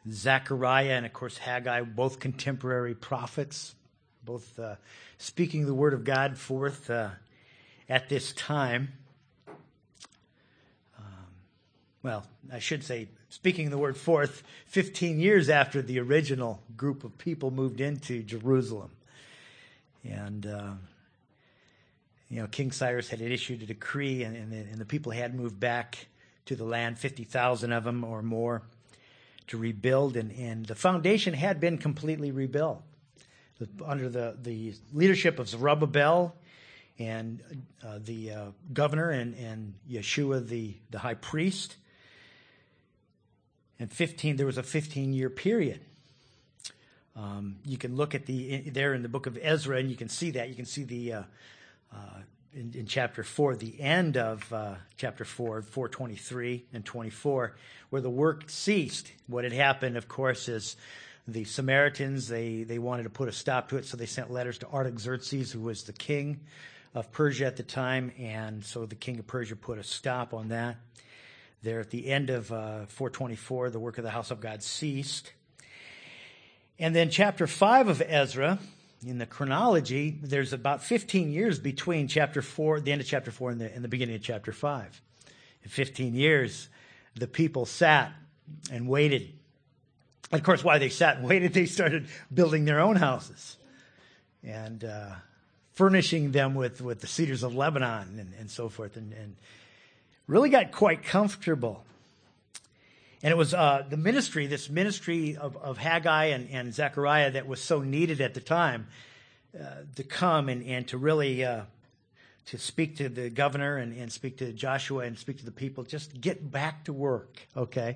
Zechariah and, of course, Haggai, both contemporary prophets, both speaking the word of God forth at this time. Well, I should say, speaking the word forth 15 years after the original group of people moved into Jerusalem. And, King Cyrus had issued a decree, and the people had moved back to the land, 50,000 of them or more, to rebuild. And the foundation had been completely rebuilt under the leadership of Zerubbabel and the governor and Yeshua, the high priest. And there was a 15-year period. You can look at there in the book of Ezra, and you can see that. You can see in chapter 4, the end of chapter 4, 4:23 and 24, where the work ceased. What had happened, of course, is the Samaritans, they wanted to put a stop to it, so they sent letters to Artaxerxes, who was the king of Persia at the time, and so the king of Persia put a stop on that. There at the end of 4:24, the work of the house of God ceased. And then chapter 5 of Ezra, in the chronology, there's about 15 years between chapter 4, the end of chapter 4 and the beginning of chapter 5. In 15 years, the people sat and waited. And of course, while they sat and waited, they started building their own houses and furnishing them with the cedars of Lebanon and so forth, and really got quite comfortable. And it was this ministry of Haggai and Zechariah that was so needed at the time to come and to really to speak to the governor and speak to Joshua and speak to the people. Just get back to work, okay?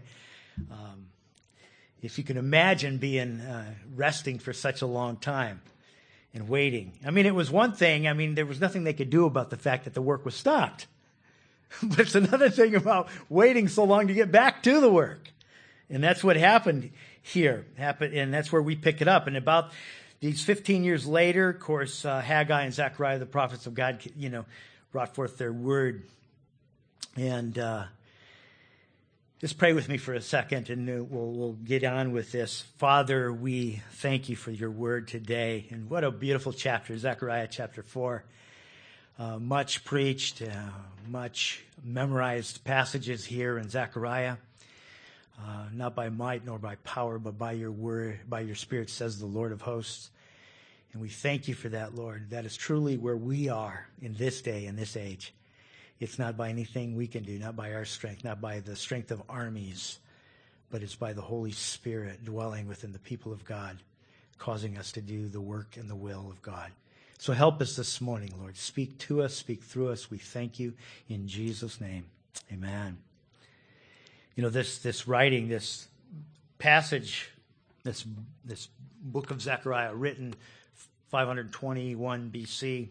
If you can imagine being resting for such a long time and waiting. I mean, it was one thing. I mean, there was nothing they could do about the fact that the work was stopped. But it's another thing about waiting so long to get back to the work. And that's what happened here. And that's where we pick it up. And about these 15 years later, of course, Haggai and Zechariah, the prophets of God, brought forth their word. And just pray with me for a second, and we'll get on with this. Father, we thank you for your word today. And what a beautiful chapter, Zechariah chapter 4. Much preached, much memorized passages here in Zechariah. Not by might nor by power, but by your word, by your spirit, says the Lord of hosts. And we thank you for that, Lord. That is truly where we are in this day, in this age. It's not by anything we can do, not by our strength, not by the strength of armies, but it's by the Holy Spirit dwelling within the people of God, causing us to do the work and the will of God. So help us this morning, Lord. Speak to us, speak through us. We thank you in Jesus' name. Amen. This writing, this passage, this book of Zechariah, written 521 BC,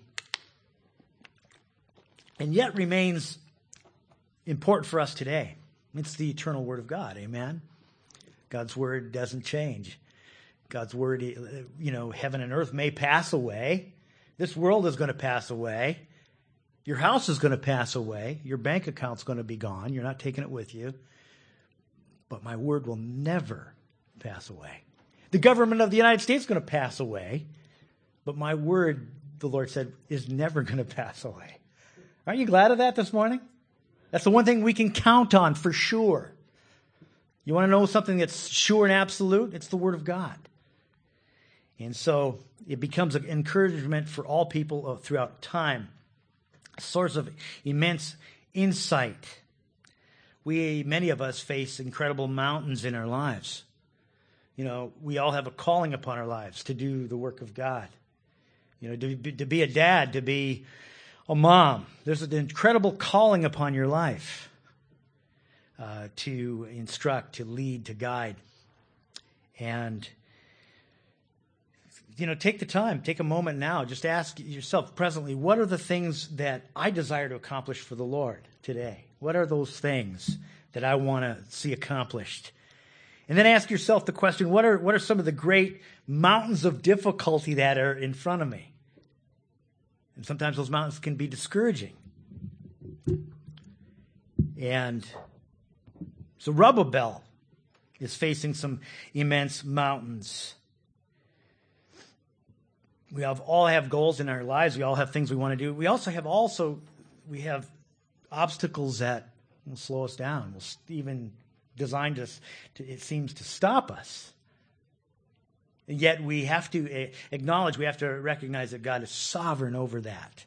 and yet remains important for us today. It's the eternal word of God. Amen. God's word doesn't change. God's word, heaven and earth may pass away. This world is going to pass away. Your house is going to pass away. Your bank account's going to be gone. You're not taking it with you. But my word will never pass away. The government of the United States is going to pass away. But my word, the Lord said, is never going to pass away. Aren't you glad of that this morning? That's the one thing we can count on for sure. You want to know something that's sure and absolute? It's the word of God. And so it becomes an encouragement for all people throughout time, a source of immense insight. Many of us face incredible mountains in our lives. We all have a calling upon our lives to do the work of God. To be a dad, to be a mom. There's an incredible calling upon your life to instruct, to lead, to guide. And take the time, take a moment now. Just ask yourself presently, what are the things that I desire to accomplish for the Lord today? What are those things that I want to see accomplished? And then ask yourself the question, what are some of the great mountains of difficulty that are in front of me? And sometimes those mountains can be discouraging. And Zerubbabel is facing some immense mountains. We all have goals in our lives. We all have things we want to do. We have obstacles that will slow us down. Will even designed us it seems to stop us. And yet we have to acknowledge, we have to recognize that God is sovereign over that.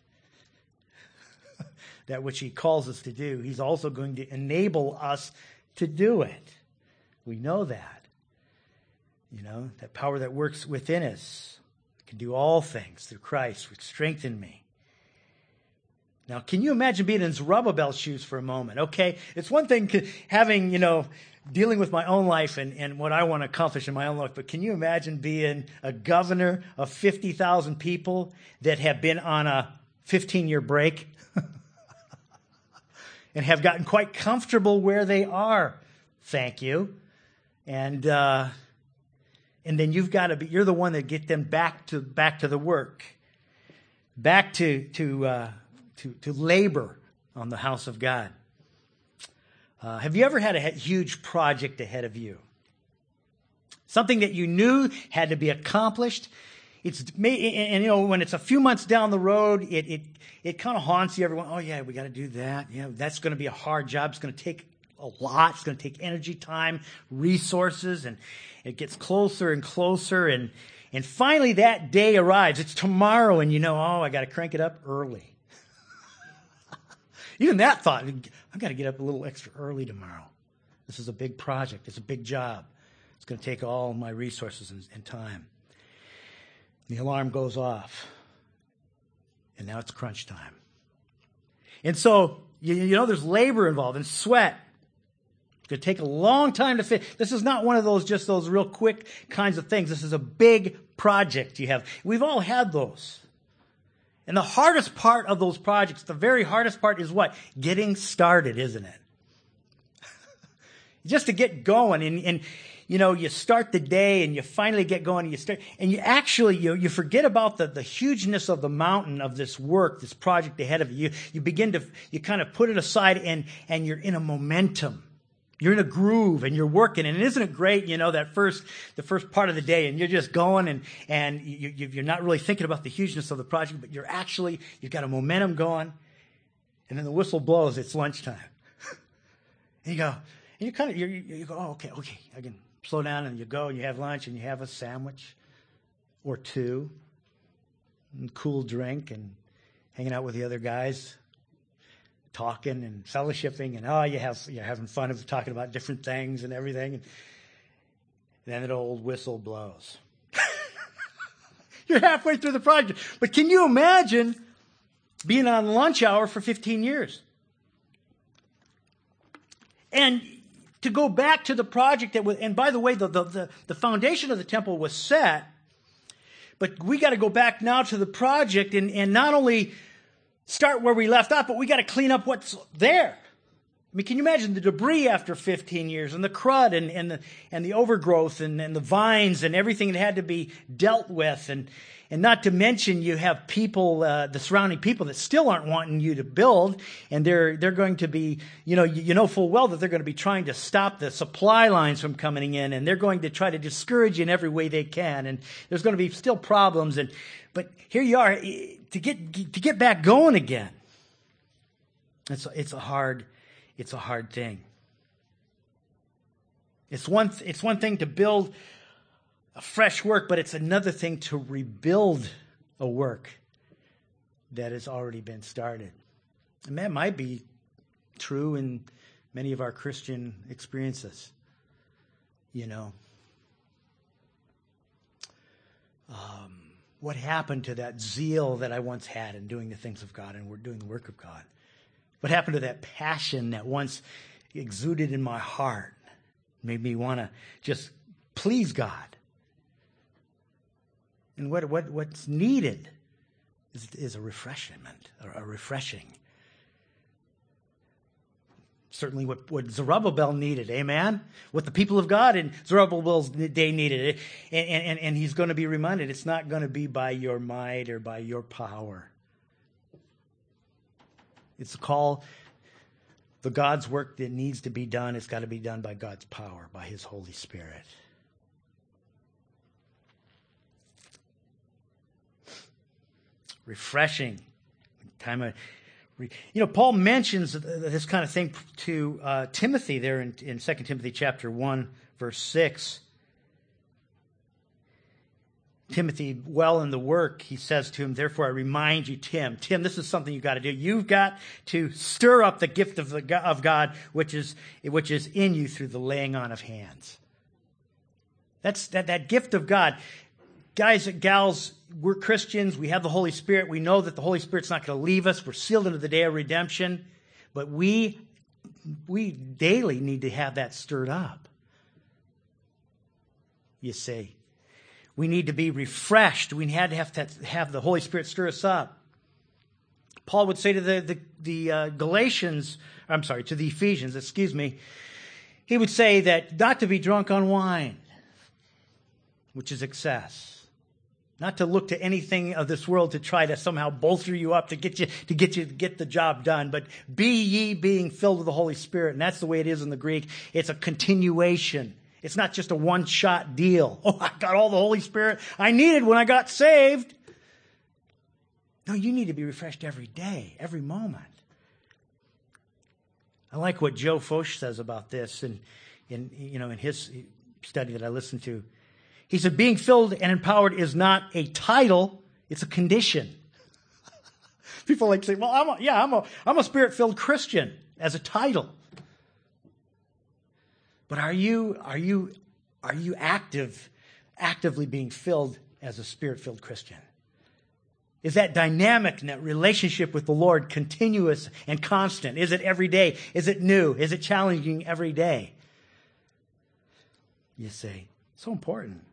That which he calls us to do. He's also going to enable us to do it. We know that. That power that works within us. I can do all things through Christ, which strengthen me. Now, can you imagine being in Zerubbabel's shoes for a moment? Okay, it's one thing having, dealing with my own life and what I want to accomplish in my own life, but can you imagine being a governor of 50,000 people that have been on a 15-year break and have gotten quite comfortable where they are? Thank you. And then you're the one that get them back to the work, back to labor on the house of God. Have you ever had a huge project ahead of you? Something that you knew had to be accomplished. When it's a few months down the road, it kind of haunts you. Everyone, oh yeah, we got to do that. That's going to be a hard job. It's going to take a lot. It's going to take energy, time, resources, and it gets closer and closer. And finally that day arrives. It's tomorrow, and I got to crank it up early. Even that thought, I've got to get up a little extra early tomorrow. This is a big project. It's a big job. It's going to take all my resources and time. The alarm goes off. And now it's crunch time. And so, there's labor involved and sweat. It's going to take a long time to finish. This is not one of those real quick kinds of things. This is a big project you have. We've all had those. And the hardest part of those projects, the very hardest part is what? Getting started, isn't it? Just to get going. And you start the day and you finally get going and you start. And you actually, you forget about the hugeness of the mountain of this work, this project ahead of you. You kind of put it aside and you're in a momentum. You're in a groove and you're working. And isn't it great, the first part of the day and you're just going and you're not really thinking about the hugeness of the project, but you've got a momentum going. And then the whistle blows, it's lunchtime. And you go, oh, okay, I can slow down, and you go and you have lunch and you have a sandwich or two and cool drink and hanging out with the other guys, talking and fellowshipping, and you're having fun of talking about different things and everything. And then that old whistle blows. You're halfway through the project. But can you imagine being on lunch hour for 15 years? And to go back to the project and by the way, the foundation of the temple was set, but we got to go back now to the project and not only start where we left off, but we got to clean up what's there. I mean, can you imagine the debris after 15 years and the crud and the overgrowth and the vines and everything that had to be dealt with, and not to mention you have people, the surrounding people that still aren't wanting you to build, and they're going to be, full well that they're going to be trying to stop the supply lines from coming in, and they're going to try to discourage you in every way they can, and there's going to be still problems, but here you are to get back going again. It's a hard thing. It's one thing to build a fresh work, but it's another thing to rebuild a work that has already been started. And that might be true in many of our Christian experiences. What happened to that zeal that I once had in doing the things of God and doing the work of God? What happened to that passion that once exuded in my heart, made me want to just please God? And what's needed is a refreshment, a refreshing. Certainly what Zerubbabel needed, amen? What the people of God in Zerubbabel's day needed. And he's going to be reminded, it's not going to be by your might or by your power. It's a call The God's work that needs to be done, it's got to be done by God's power, by His Holy Spirit. Refreshing. Paul mentions this kind of thing to Timothy there in 2 Timothy chapter 1, verse 6. Timothy, well in the work, he says to him, therefore I remind you, Tim, this is something you've got to do. You've got to stir up the gift of God, which is in you through the laying on of hands. That's that gift of God. Guys and gals, we're Christians. We have the Holy Spirit. We know that the Holy Spirit's not going to leave us. We're sealed into the day of redemption. But we daily need to have that stirred up. You see. We need to be refreshed. We had to have the Holy Spirit stir us up. Paul would say to the Ephesians, he would say that not to be drunk on wine, which is excess. Not to look to anything of this world to try to somehow bolster you up to get the job done, but be ye being filled with the Holy Spirit. And that's the way it is in the Greek. It's a continuation. It's not just a one-shot deal. Oh, I got all the Holy Spirit I needed when I got saved. No, you need to be refreshed every day, every moment. I like what Joe Focht says about this in his study that I listened to. He said, being filled and empowered is not a title, it's a condition. People like to say, well, I'm a Spirit-filled Christian as a title. But are you actively being filled as a Spirit-filled Christian? Is that dynamic and that relationship with the Lord continuous and constant? Is it every day? Is it new? Is it challenging every day? You say, so important.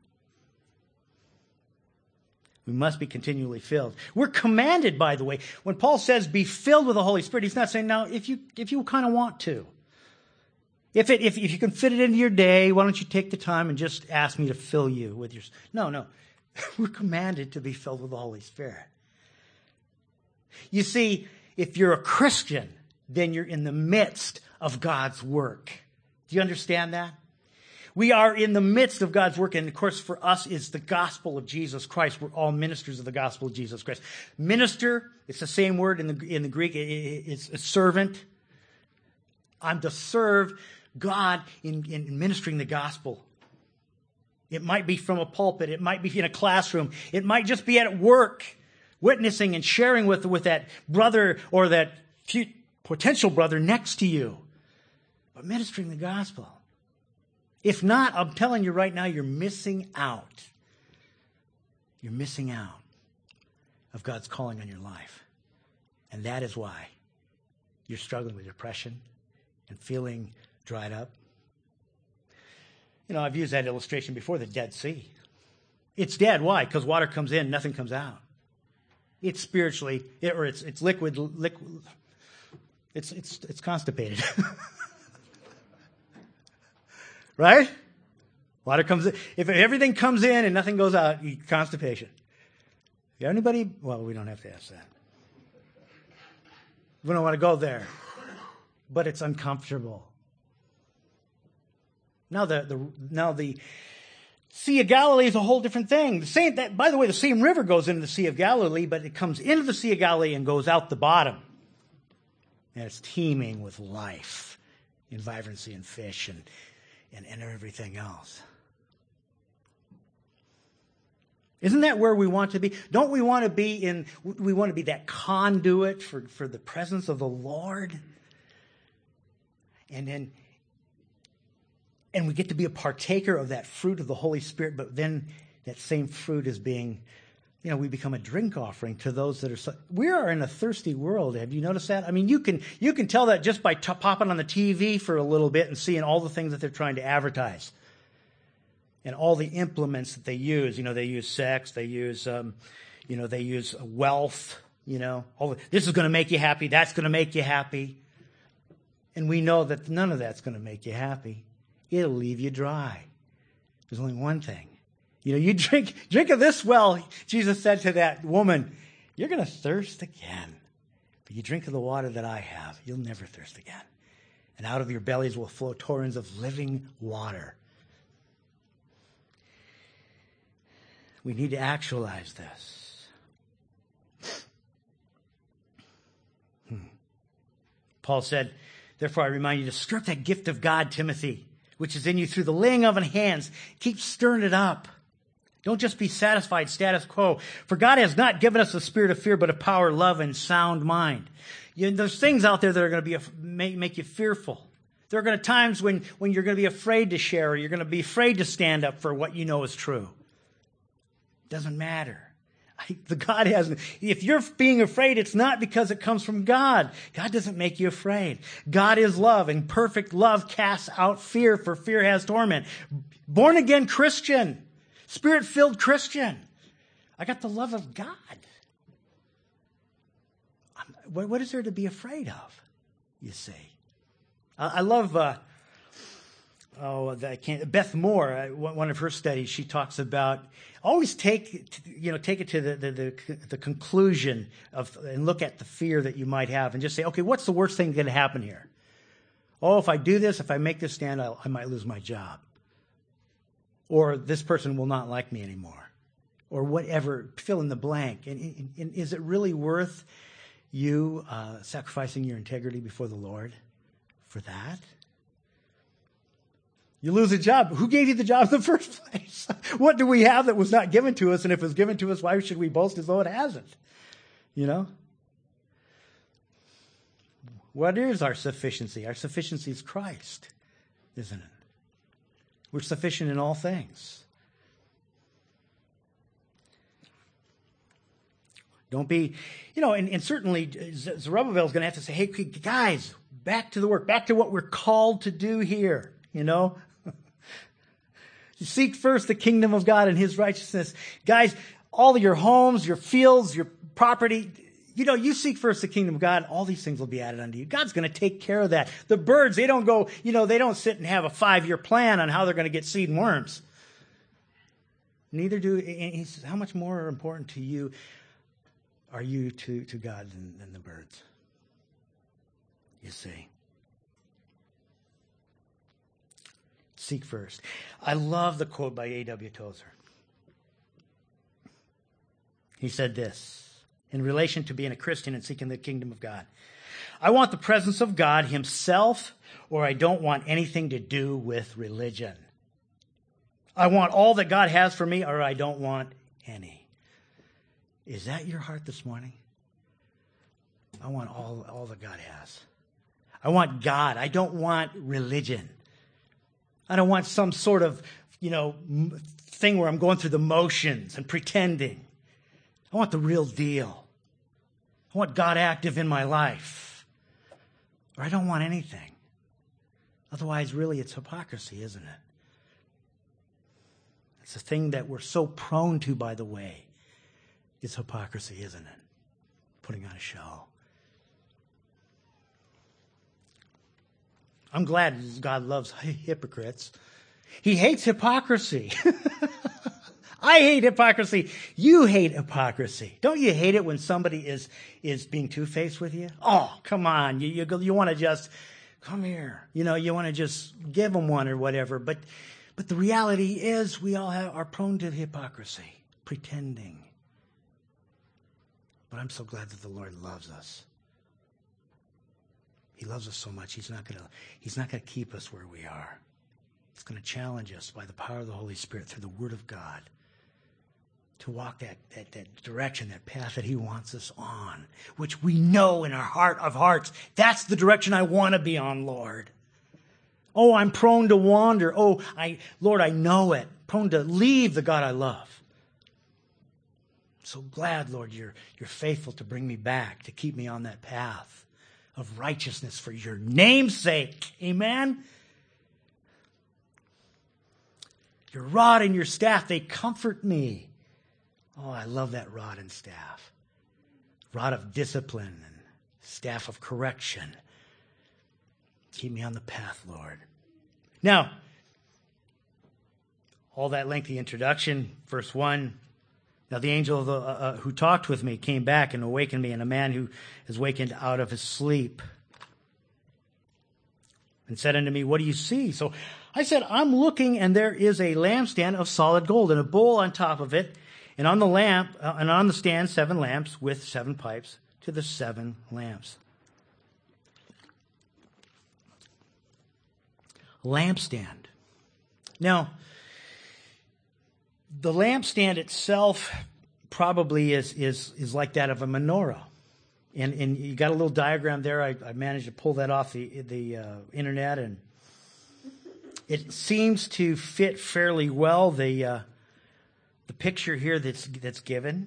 We must be continually filled. We're commanded, by the way, when Paul says be filled with the Holy Spirit, he's not saying, now, if you kind of want to. If you can fit it into your day, why don't you take the time and just ask me to fill you with your... No. We're commanded to be filled with the Holy Spirit. You see, if you're a Christian, then you're in the midst of God's work. Do you understand that? We are in the midst of God's work, and of course for us is the gospel of Jesus Christ. We're all ministers of the gospel of Jesus Christ. Minister, it's the same word in the Greek. It's a servant. I'm to serve God in ministering the gospel. It might be from a pulpit. It might be in a classroom. It might just be at work, witnessing and sharing with that brother or that potential brother next to you. But ministering the gospel. If not, I'm telling you right now, you're missing out. You're missing out of God's calling on your life. And that is why you're struggling with depression and feeling dried up. I've used that illustration before, the Dead Sea. It's dead. Why? Because water comes in, nothing comes out. It's spiritually, it's liquid. It's constipated. Right? Water comes in. If everything comes in and nothing goes out, constipation. Anybody? Well, we don't have to ask that. We don't want to go there. But it's uncomfortable. Now the Sea of Galilee is a whole different thing. By the way, the same river goes into the Sea of Galilee, but it comes into the Sea of Galilee and goes out the bottom. And it's teeming with life and vibrancy and fish and everything else. Isn't that where we want to be? Don't we want to be we want to be that conduit for the presence of the Lord? And we get to be a partaker of that fruit of the Holy Spirit, but then that same fruit is being, we become a drink offering to those that are... We are in a thirsty world. Have you noticed that? I mean, you can tell that just by popping on the TV for a little bit and seeing all the things that they're trying to advertise. And all the implements that they use. They use sex, they use, they use wealth, this is going to make you happy, that's going to make you happy. And we know that none of that's going to make you happy. It'll leave you dry. There's only one thing. You drink of this well, Jesus said to that woman, you're going to thirst again. But you drink of the water that I have, you'll never thirst again. and out of your bellies will flow torrents of living water. We need to actualize this. Paul said, therefore I remind you to stir up that gift of God, Timothy, which is in you through the laying on of hands. Keep stirring it up. Don't just be satisfied status quo. For God has not given us a spirit of fear, but of power, love, and sound mind. There's things out there that are going to make you fearful. There are going to times when you're going to be afraid to share, or you're going to be afraid to stand up for what you know is true. It doesn't matter. If you're being afraid, it's not because it comes from God. God doesn't make you afraid. God is love, and perfect love casts out fear, for fear has torment. Born again Christian, Spirit-filled Christian. I got the love of God. What is there to be afraid of, you see? I love Beth Moore. One of her studies, she talks about always take it to the conclusion and look at the fear that you might have, and just say, okay, what's the worst thing going to happen here? Oh, if I do this, if I make this stand, I might lose my job, or this person will not like me anymore, or whatever. Fill in the blank. And is it really worth you sacrificing your integrity before the Lord for that? You lose a job. Who gave you the job in the first place? What do we have that was not given to us? And if it was given to us, why should we boast as though it hasn't? You know? What is our sufficiency? Our sufficiency is Christ, isn't it? We're sufficient in all things. Don't be, and certainly Zerubbabel is going to have to say, hey, guys, back to the work, back to what we're called to do here, You seek first the kingdom of God and his righteousness. Guys, all of your homes, your fields, your property, you seek first the kingdom of God, all these things will be added unto you. God's going to take care of that. The birds, they don't go, they don't sit and have a 5-year plan on how they're going to get seed and worms. Neither do, and he says, how much more important to you are you to God than the birds? You see. Seek first. I love the quote by A.W. Tozer. He said this in relation to being a Christian and seeking the kingdom of God. I want the presence of God himself, or I don't want anything to do with religion. I want all that God has for me, or I don't want any. Is that your heart this morning? I want all that God has. I want God. I don't want religion. I don't want some sort of, thing where I'm going through the motions and pretending. I want the real deal. I want God active in my life. Or I don't want anything. Otherwise, really, it's hypocrisy, isn't it? It's a thing that we're so prone to, by the way. It's hypocrisy, isn't it? Putting on a show. I'm glad God loves hypocrites. He hates hypocrisy. I hate hypocrisy. You hate hypocrisy. Don't you hate it when somebody is being two-faced with you? Oh, come on. You want to just, come here. You want to just give them one or whatever. But the reality is we all are prone to hypocrisy, pretending. But I'm so glad that the Lord loves us. He loves us so much. He's not going to keep us where we are. He's going to challenge us by the power of the Holy Spirit through the Word of God to walk that direction, that path that he wants us on, which we know in our heart of hearts, that's the direction I want to be on, Lord. Oh, I'm prone to wander. Oh, Lord, I know it. Prone to leave the God I love. So glad, Lord, you're faithful to bring me back, to keep me on that path of righteousness for your name's sake. Amen? Your rod and your staff, they comfort me. Oh, I love that rod and staff. Rod of discipline and staff of correction. Keep me on the path, Lord. Now, all that lengthy introduction, verse 1. Now the angel who talked with me came back and awakened me, and a man who is wakened out of his sleep. and said unto me, what do you see? So I said, I'm looking, and there is a lampstand of solid gold, and a bowl on top of it, and on the stand 7 lamps with 7 pipes to the 7 lamps. Lampstand. Now, the lampstand itself probably is like that of a menorah. And you got a little diagram there. I managed to pull that off the internet, and it seems to fit fairly well the picture here that's given.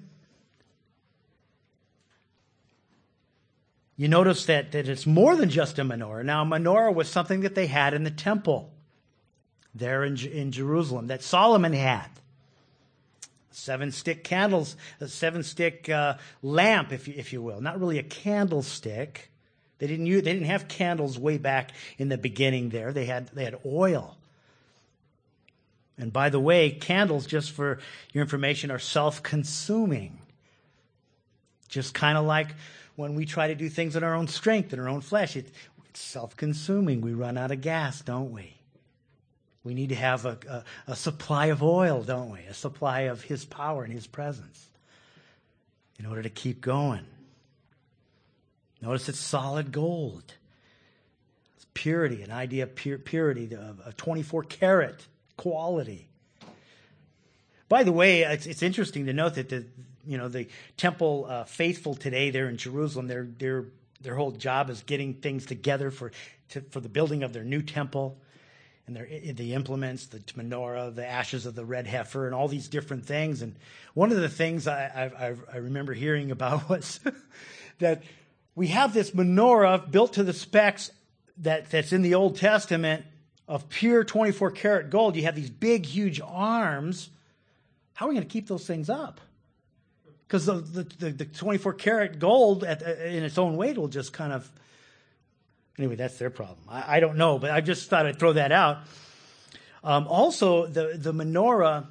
You notice that it's more than just a menorah. Now, a menorah was something that they had in the temple there in Jerusalem that Solomon had. 7-stick candles, a 7-stick lamp, if you will. Not really a candlestick. They didn't have candles way back in the beginning there. They had oil. And by the way, candles, just for your information, are self-consuming. Just kind of like when we try to do things in our own strength, in our own flesh, it's self-consuming. We run out of gas, don't we? We need to have a supply of oil, don't we? A supply of His power and His presence in order to keep going. Notice it's solid gold. It's purity, an idea of purity, of 24 karat quality. By the way, it's interesting to note that the temple faithful today there in Jerusalem, their whole job is getting things together for the building of their new temple. And the implements, the menorah, the ashes of the red heifer, and all these different things. And one of the things I remember hearing about was that we have this menorah built to the specs that's in the Old Testament of pure 24 karat gold. You have these big, huge arms. How are we going to keep those things up? Because the 24 karat gold in its own weight will just kind of... Anyway, that's their problem. I don't know, but I just thought I'd throw that out. Also, the menorah,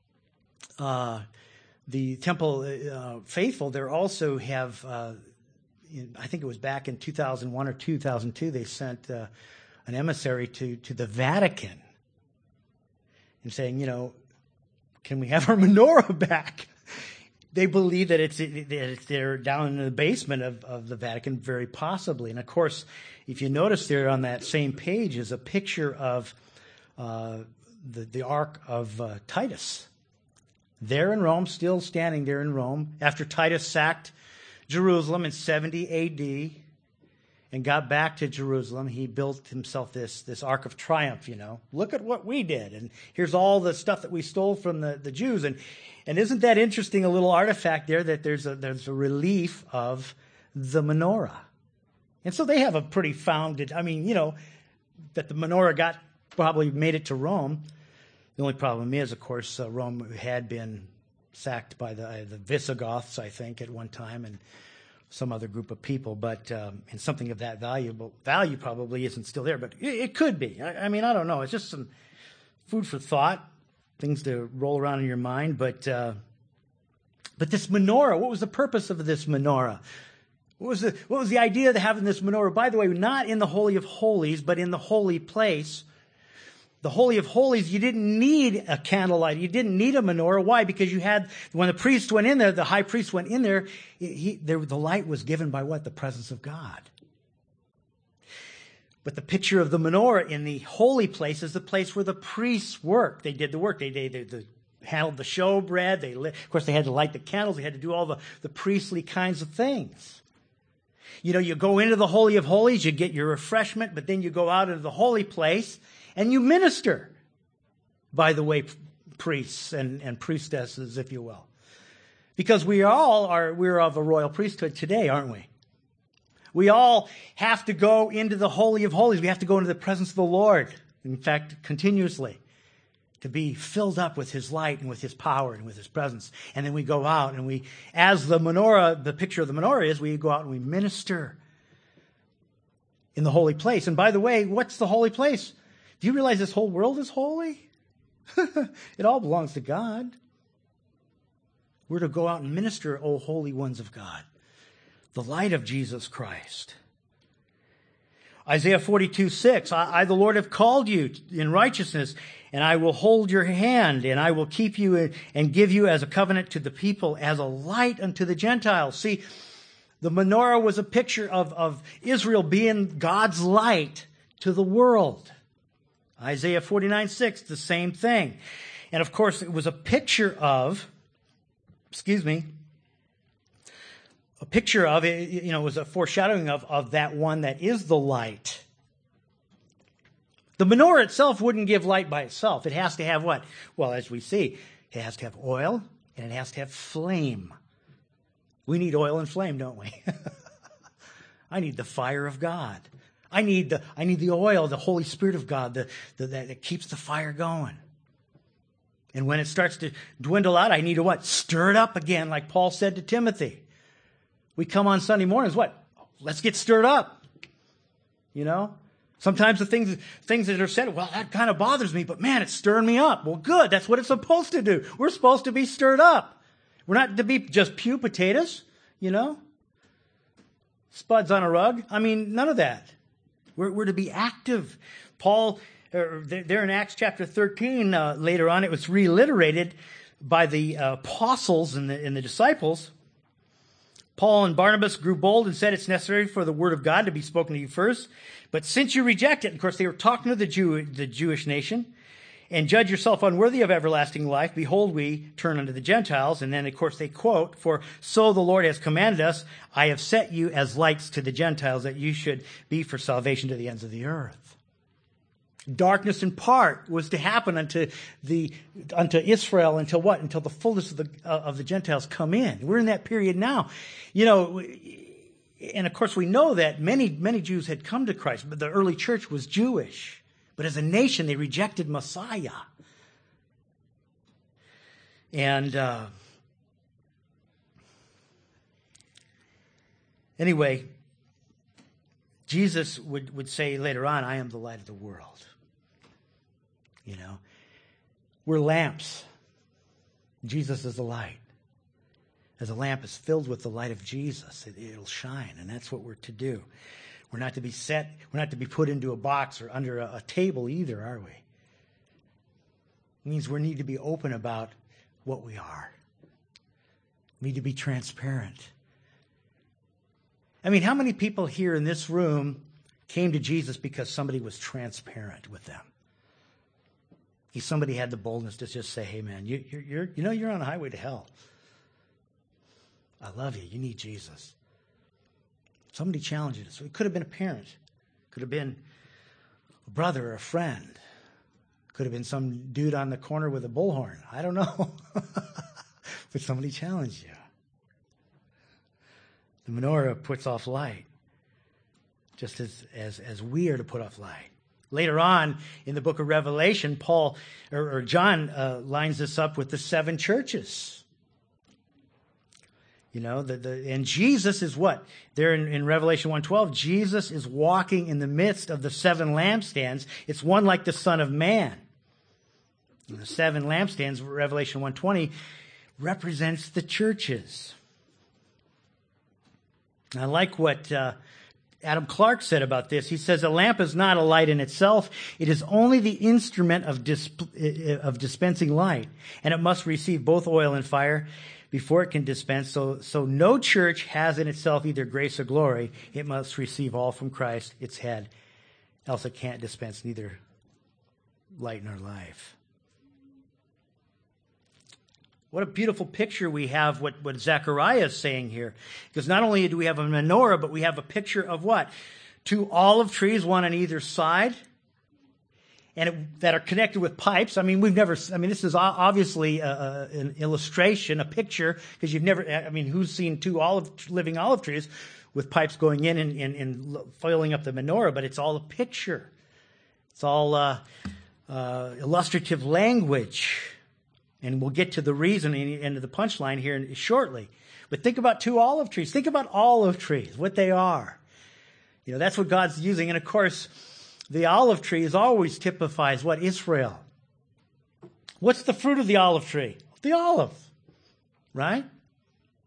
the temple faithful, they also have, I think it was back in 2001 or 2002, they sent an emissary to the Vatican and saying, can we have our menorah back? They believe that it's there down in the basement of the Vatican, very possibly. And of course, if you notice there on that same page is a picture of the Ark of Titus. There in Rome, still standing there in Rome, after Titus sacked Jerusalem in 70 A.D. and got back to Jerusalem, he built himself this Ark of Triumph, Look at what we did, and here's all the stuff that we stole from the Jews. And isn't that interesting, a little artifact there, that there's a relief of the menorah. And so they have a pretty founded, that the menorah probably made it to Rome. The only problem is, of course, Rome had been sacked by the Visigoths, I think, at one time, and some other group of people. But and something of that value probably isn't still there, but it could be. I don't know. It's just some food for thought, things to roll around in your mind. But this menorah, what was the purpose of this menorah? What was the idea of having this menorah? By the way, not in the Holy of Holies, but in the holy place. The Holy of Holies, you didn't need a candlelight. You didn't need a menorah. Why? Because when the priest went in there, the high priest went in there, the light was given by what? The presence of God. But the picture of the menorah in the holy place is the place where the priests worked. They did the work. They handled the showbread. Of course, they had to light the candles. They had to do all the priestly kinds of things. You go into the Holy of Holies, you get your refreshment, but then you go out into the holy place and you minister. By the way, priests and priestesses, if you will. Because we're of a royal priesthood today, aren't we? We all have to go into the Holy of Holies. We have to go into the presence of the Lord. In fact, continuously. To be filled up with His light and with His power and with His presence. And then we go out and as the menorah, the picture of the menorah is, we go out and we minister in the holy place. And by the way, what's the holy place? Do you realize this whole world is holy? It all belongs to God. We're to go out and minister, O holy ones of God. The light of Jesus Christ. Isaiah 42:6, I, the Lord, have called you in righteousness, and I will hold your hand, and I will keep you and give you as a covenant to the people, as a light unto the Gentiles. See, the menorah was a picture of Israel being God's light to the world. Isaiah 49:6, the same thing. And of course, it was a picture of, it was a foreshadowing of that one that is the light. The menorah itself wouldn't give light by itself. It has to have what? Well, as we see, it has to have oil and it has to have flame. We need oil and flame, don't we? I need the fire of God. I need the oil, the Holy Spirit of God that keeps the fire going. And when it starts to dwindle out, I need to what? Stir it up again, like Paul said to Timothy. We come on Sunday mornings, what? Let's get stirred up. You know? Sometimes the things that are said, well, that kind of bothers me, but man, it's stirring me up. Well, good. That's what it's supposed to do. We're supposed to be stirred up. We're not to be just pew potatoes, you know? Spuds on a rug. I mean, none of that. We're to be active. Paul, there in Acts chapter 13, later on, it was reiterated by the apostles and the disciples. Paul and Barnabas grew bold and said, it's necessary for the word of God to be spoken to you first. But since you reject it, of course, they were talking to the Jewish nation, and judge yourself unworthy of everlasting life, behold, we turn unto the Gentiles. And then, of course, they quote, for so the Lord has commanded us, I have set you as lights to the Gentiles, that you should be for salvation to the ends of the earth. Darkness in part was to happen unto Israel until what? Until the fullness of the Gentiles come in. We're in that period now. You know, and of course we know that many Jews had come to Christ, but the early church was Jewish. But as a nation, they rejected Messiah. And anyway, Jesus would say later on, I am the light of the world. You know, we're lamps. Jesus is the light. As a lamp is filled with the light of Jesus, it'll shine, and that's what we're to do. We're not to be we're not to be put into a box or under a table either, are we? It means we need to be open about what we are. We need to be transparent. I mean, how many people here in this room came to Jesus because somebody was transparent with them? Somebody had the boldness to just say, hey man, you're on a highway to hell. I love you. You need Jesus. Somebody challenged us. It could have been a parent. Could have been a brother or a friend. Could have been some dude on the corner with a bullhorn. I don't know. But somebody challenged you. The menorah puts off light, just as we are to put off light. Later on in the book of Revelation, Paul or John lines this up with the 7 churches. You know, and Jesus is what? There in Revelation 1:12, Jesus is walking in the midst of the 7 lampstands. It's one like the Son of Man. And the 7 lampstands, Revelation 1:20, represents the churches. I like what Adam Clark said about this. He says, a lamp is not a light in itself. It is only the instrument of dispensing light, and it must receive both oil and fire before it can dispense. So no church has in itself either grace or glory. It must receive all from Christ, its head, else it can't dispense neither light nor life. What a beautiful picture we have, what Zechariah is saying here. Because not only do we have a menorah, but we have a picture of what? 2 olive trees, one on either side, and that are connected with pipes. This is obviously an illustration, a picture, because who's seen 2 living olive trees with pipes going in and filling up the menorah? But it's all a picture. It's all illustrative language. And we'll get to the reason and to the punchline here shortly. But think about 2 olive trees. Think about olive trees, what they are. You know, that's what God's using. And of course, the olive tree always typifies what? Israel. What's the fruit of the olive tree? The olive, right?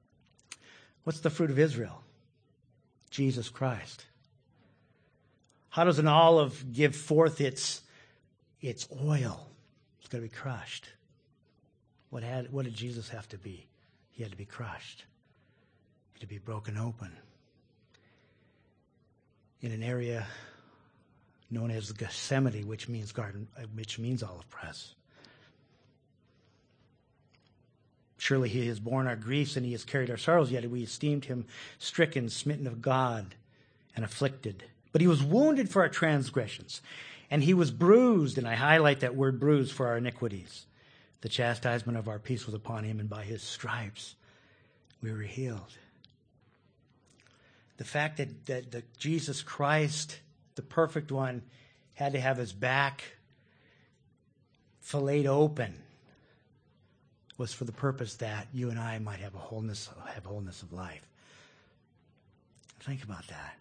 What's the fruit of Israel? Jesus Christ. How does an olive give forth its oil? It's got to be crushed. What did Jesus have to be? He had to be crushed. He had to be broken open. In an area known as Gethsemane, which means olive press. Surely he has borne our griefs and he has carried our sorrows, yet we esteemed him stricken, smitten of God, and afflicted. But he was wounded for our transgressions, and he was bruised, and I highlight that word bruised, for our iniquities. The chastisement of our peace was upon him, and by his stripes we were healed. The fact that Jesus Christ, the perfect one, had to have his back filleted open was for the purpose that you and I might have wholeness of life. Think about that.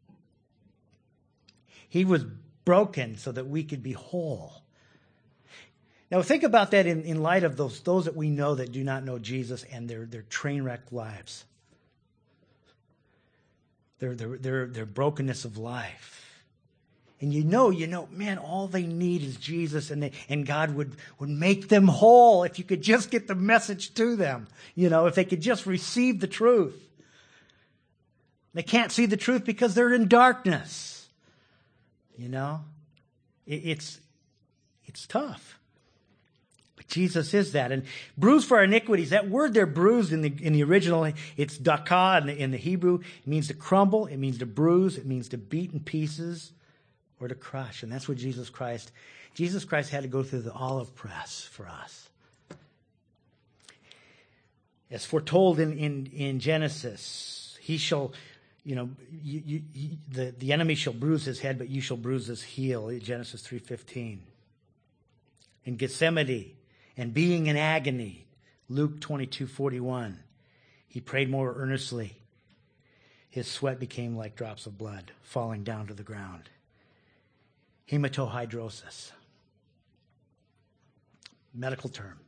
He was broken so that we could be whole. Now think about that in light of those that we know that do not know Jesus and their train wreck lives. Their brokenness of life. And you know, man, all they need is Jesus, and God would make them whole if you could just get the message to them. If they could just receive the truth. They can't see the truth because they're in darkness. It's tough. But Jesus is that. And bruised for our iniquities, that word there, bruised, in the original, it's dakah in the Hebrew. It means to crumble, it means to bruise, it means to beat in pieces or to crush. And that's what Jesus Christ had to go through the olive press for us. As foretold in Genesis, he shall, the enemy shall bruise his head, but you shall bruise his heel. Genesis 3:15. In Gethsemane, and being in agony, Luke 22:41. He prayed more earnestly. His sweat became like drops of blood falling down to the ground. Hematohydrosis. Medical term.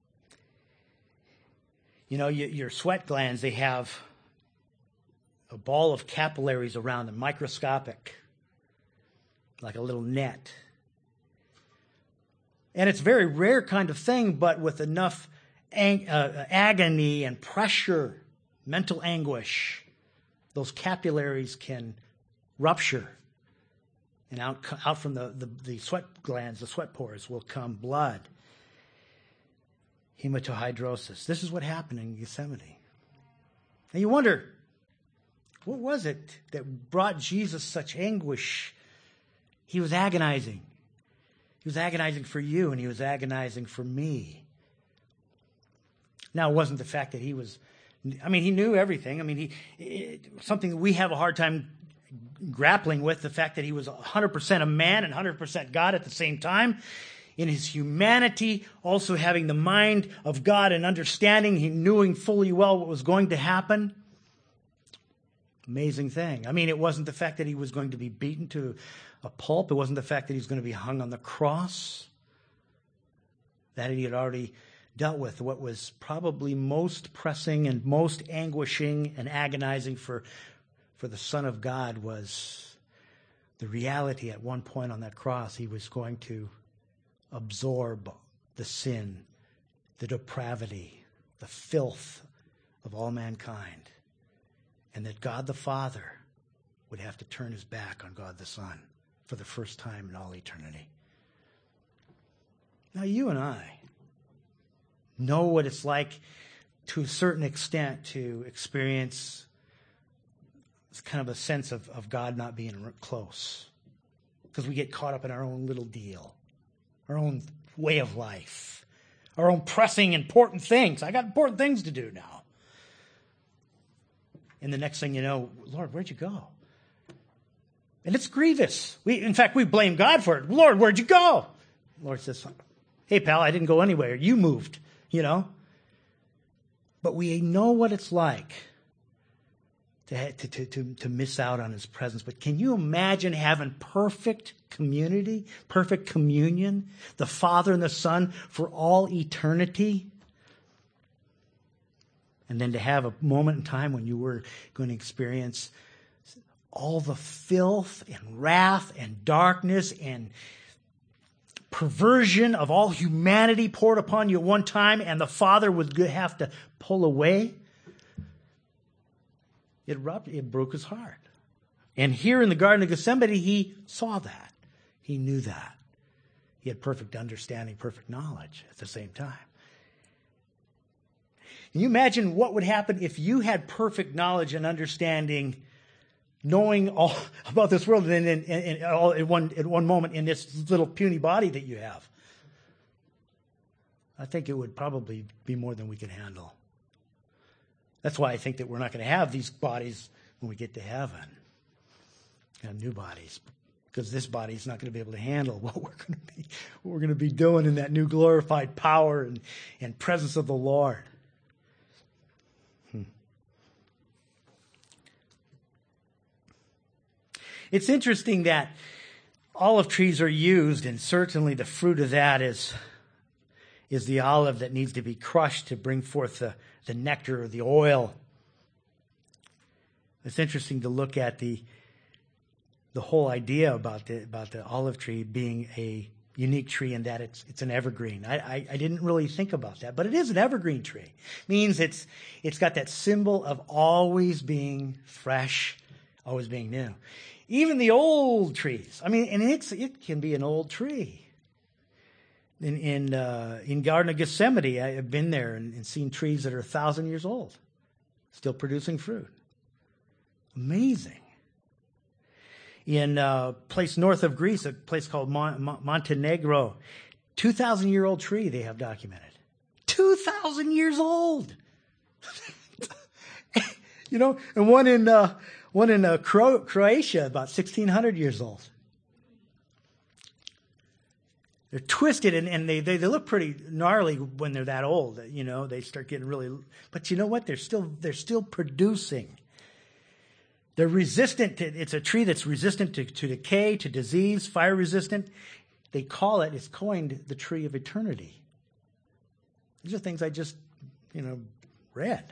Your sweat glands, they have a ball of capillaries around them, microscopic, like a little net. And it's a very rare kind of thing, but with enough agony and pressure, mental anguish, those capillaries can rupture. And out from the sweat glands, the sweat pores, will come blood. Hematohydrosis. This is what happened in Gethsemane. And you wonder, what was it that brought Jesus such anguish? He was agonizing. He was agonizing for you, and he was agonizing for me. Now, it wasn't the fact that he knew everything. Something that we have a hard time grappling with, the fact that he was 100% a man and 100% God at the same time. In his humanity, also having the mind of God and understanding, he knowing fully well what was going to happen. Amazing thing. It wasn't the fact that he was going to be beaten to a pulp. It wasn't the fact that he was going to be hung on the cross. That he had already dealt with. What was probably most pressing and most anguishing and agonizing for the Son of God was the reality at one point on that cross. He was going to absorb the sin, the depravity, the filth of all mankind. And that God the Father would have to turn his back on God the Son for the first time in all eternity. Now, you and I know what it's like to a certain extent to experience kind of a sense of God not being close. Because we get caught up in our own little deal, our own way of life, our own pressing important things. I got important things to do now. And the next thing you know, Lord, where'd you go? And it's grievous. In fact, we blame God for it. Lord, where'd you go? The Lord says, hey, pal, I didn't go anywhere. You moved, But we know what it's like to miss out on his presence. But can you imagine having perfect community, perfect communion, the Father and the Son for all eternity? And then to have a moment in time when you were going to experience all the filth and wrath and darkness and perversion of all humanity poured upon you at one time, and the Father would have to pull away, it broke his heart. And here in the Garden of Gethsemane, he saw that. He knew that. He had perfect understanding, perfect knowledge at the same time. Can you imagine what would happen if you had perfect knowledge and understanding, knowing all about this world, and at one moment in this little puny body that you have? I think it would probably be more than we could handle. That's why I think that we're not going to have these bodies when we get to heaven. Have new bodies, because this body is not going to be able to handle what we're going to be doing in that new glorified power and presence of the Lord. It's interesting that olive trees are used, and certainly the fruit of that is the olive that needs to be crushed to bring forth the nectar or the oil. It's interesting to look at the whole idea about the olive tree being a unique tree in that it's an evergreen. I didn't really think about that, but it is an evergreen tree. It means it's got that symbol of always being fresh, always being new. Even the old trees. I mean, and it can be an old tree. In Garden of Gethsemane, I have been there and seen trees that are 1,000 years old, still producing fruit. Amazing. In a place north of Greece, a place called Montenegro, 2,000-year-old tree they have documented. 2,000 years old. And one in Croatia, about 1,600 years old. They're twisted and they look pretty gnarly when they're that old. They start getting really. But you know what? They're still producing. They're resistant. It's a tree that's resistant to decay, to disease, fire resistant. It's coined the tree of eternity. These are things I just, read.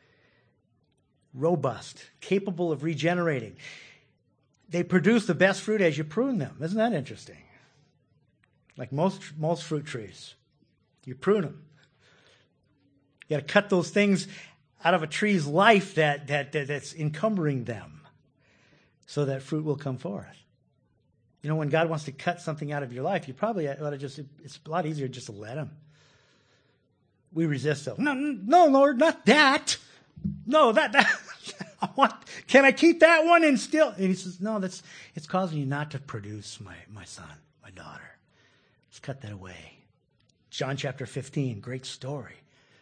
Robust, capable of regenerating. They produce the best fruit as you prune them. Isn't that interesting? Like most fruit trees, you prune them. You got to cut those things out of a tree's life that's encumbering them, so that fruit will come forth. When God wants to cut something out of your life, you probably ought to it's a lot easier just to let him. We resist them. No, Lord, not that. No, that can I keep that one and still? And he says, no, it's causing you not to produce my son, my daughter. Let's cut that away. John chapter 15, great story.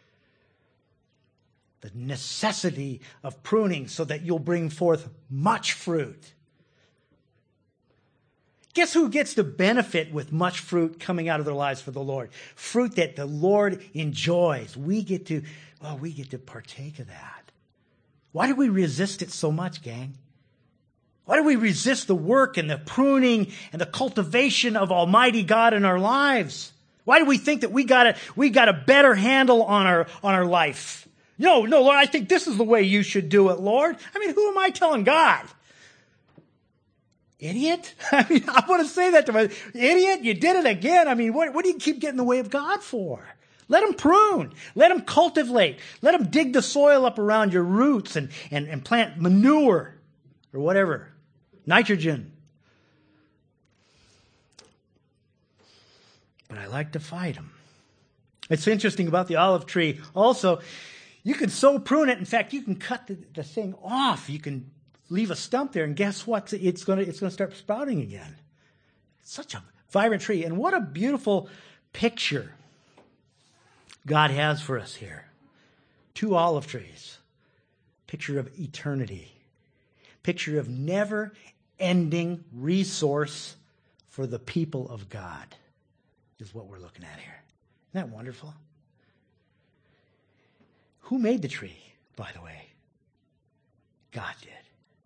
The necessity of pruning so that you'll bring forth much fruit. Guess who gets to benefit with much fruit coming out of their lives for the Lord? Fruit that the Lord enjoys. We get to partake of that. Why do we resist it so much, gang? Why do we resist the work and the pruning and the cultivation of Almighty God in our lives? Why do we think that we got a better handle on our life? No, Lord, I think this is the way you should do it, Lord. I mean, who am I telling God? Idiot? I mean, I want to say that to myself. Idiot, you did it again. I mean, what do you keep getting in the way of God for? Let him prune. Let him cultivate. Let him dig the soil up around your roots and plant manure or whatever. Nitrogen. But I like to fight him. It's interesting about the olive tree. Also, you can so prune it. In fact, you can cut the thing off. You can leave a stump there, and guess what? It's going to start sprouting again. It's such a vibrant tree, and what a beautiful picture God has for us here. 2 olive trees. Picture of eternity. Picture of never-ending resource for the people of God is what we're looking at here. Isn't that wonderful? Who made the tree, by the way? God did.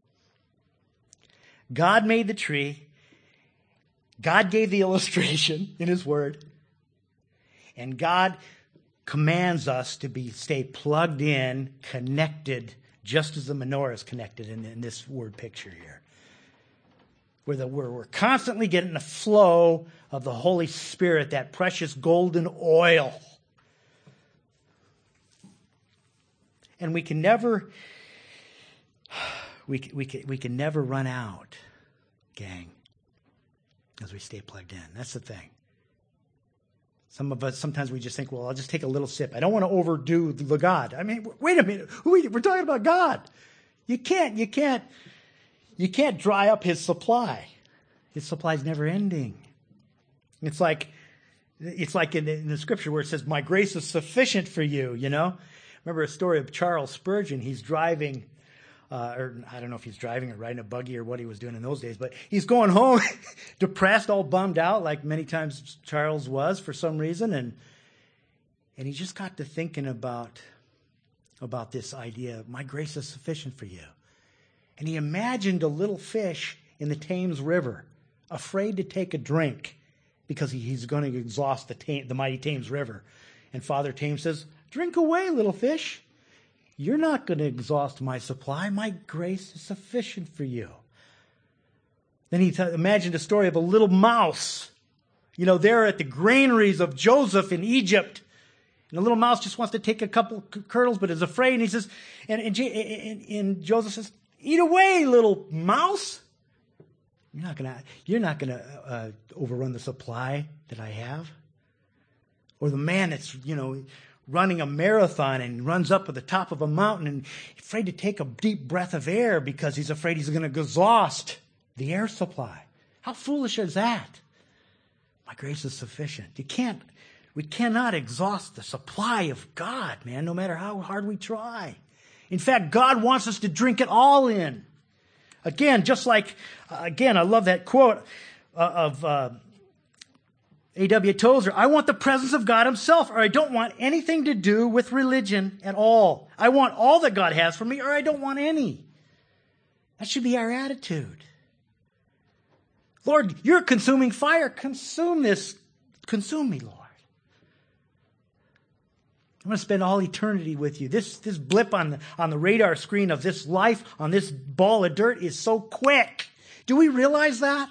God made the tree. God gave the illustration in his word. And God commands us to stay plugged in, connected, just as the menorah is connected in this word picture here. where we're constantly getting the flow of the Holy Spirit, that precious golden oil. And we can never, we can never run out, gang, as we stay plugged in. That's the thing. Some of us, sometimes we just think, well, I'll just take a little sip. I don't want to overdo the God. I mean, wait a minute. We're talking about God. You can't dry up his supply. His supply is never ending. It's like in the scripture where it says, my grace is sufficient for you, you know. Remember a story of Charles Spurgeon. He's driving, or I don't know if he's driving or riding a buggy or what he was doing in those days, but he's going home depressed, all bummed out, like many times Charles was for some reason. And he just got to thinking about this idea, my grace is sufficient for you. And he imagined a little fish in the Thames River, afraid to take a drink because he's going to exhaust the mighty Thames River. And Father Thames says, drink away, little fish. You're not going to exhaust my supply. My grace is sufficient for you. Then he imagined a story of a little mouse, there at the granaries of Joseph in Egypt. And the little mouse just wants to take a couple kernels, but is afraid. And he says, and Joseph says, eat away, little mouse. You're not gonna overrun the supply that I have. Or the man that's, running a marathon and runs up at the top of a mountain and afraid to take a deep breath of air because he's afraid he's going to exhaust the air supply. How foolish is that? My grace is sufficient. We cannot exhaust the supply of God, man, no matter how hard we try. In fact, God wants us to drink it all in. Again, I love that quote of A.W. Tozer. I want the presence of God himself, or I don't want anything to do with religion at all. I want all that God has for me, or I don't want any. That should be our attitude. Lord, you're consuming fire. Consume this. Consume me, Lord. I'm going to spend all eternity with you. This blip on the radar screen of this life on this ball of dirt is so quick. Do we realize that?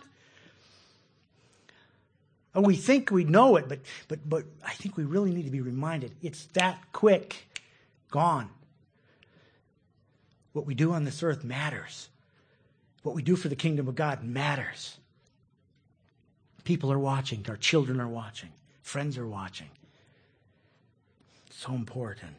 And we think we know it, but I think we really need to be reminded. It's that quick. Gone. What we do on this earth matters. What we do for the kingdom of God matters. People are watching. Our children are watching. Friends are watching. So important.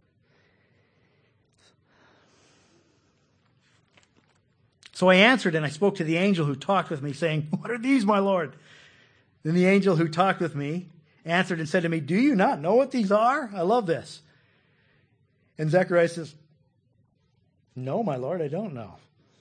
So I answered and I spoke to the angel who talked with me, saying, what are these, my Lord? Then the angel who talked with me answered and said to me, do you not know what these are? I love this. And Zechariah says, no, my Lord, I don't know.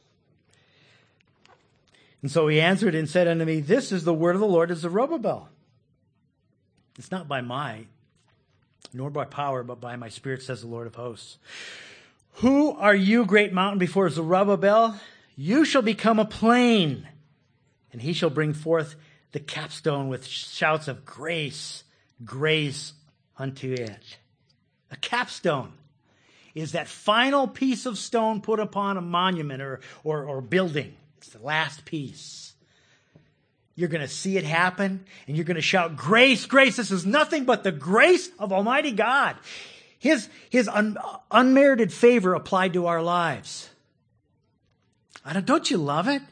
And so he answered and said unto me, this is the word of the Lord to Zerubbabel. It's not by might, nor by power, but by my spirit, says the Lord of hosts. Who are you, great mountain, before Zerubbabel? You shall become a plain, and he shall bring forth the capstone with shouts of grace, grace unto it. A capstone is that final piece of stone put upon a monument or building. It's the last piece. You're going to see it happen, and you're going to shout, grace, grace. This is nothing but the grace of Almighty God. His unmerited favor applied to our lives. Don't you love it?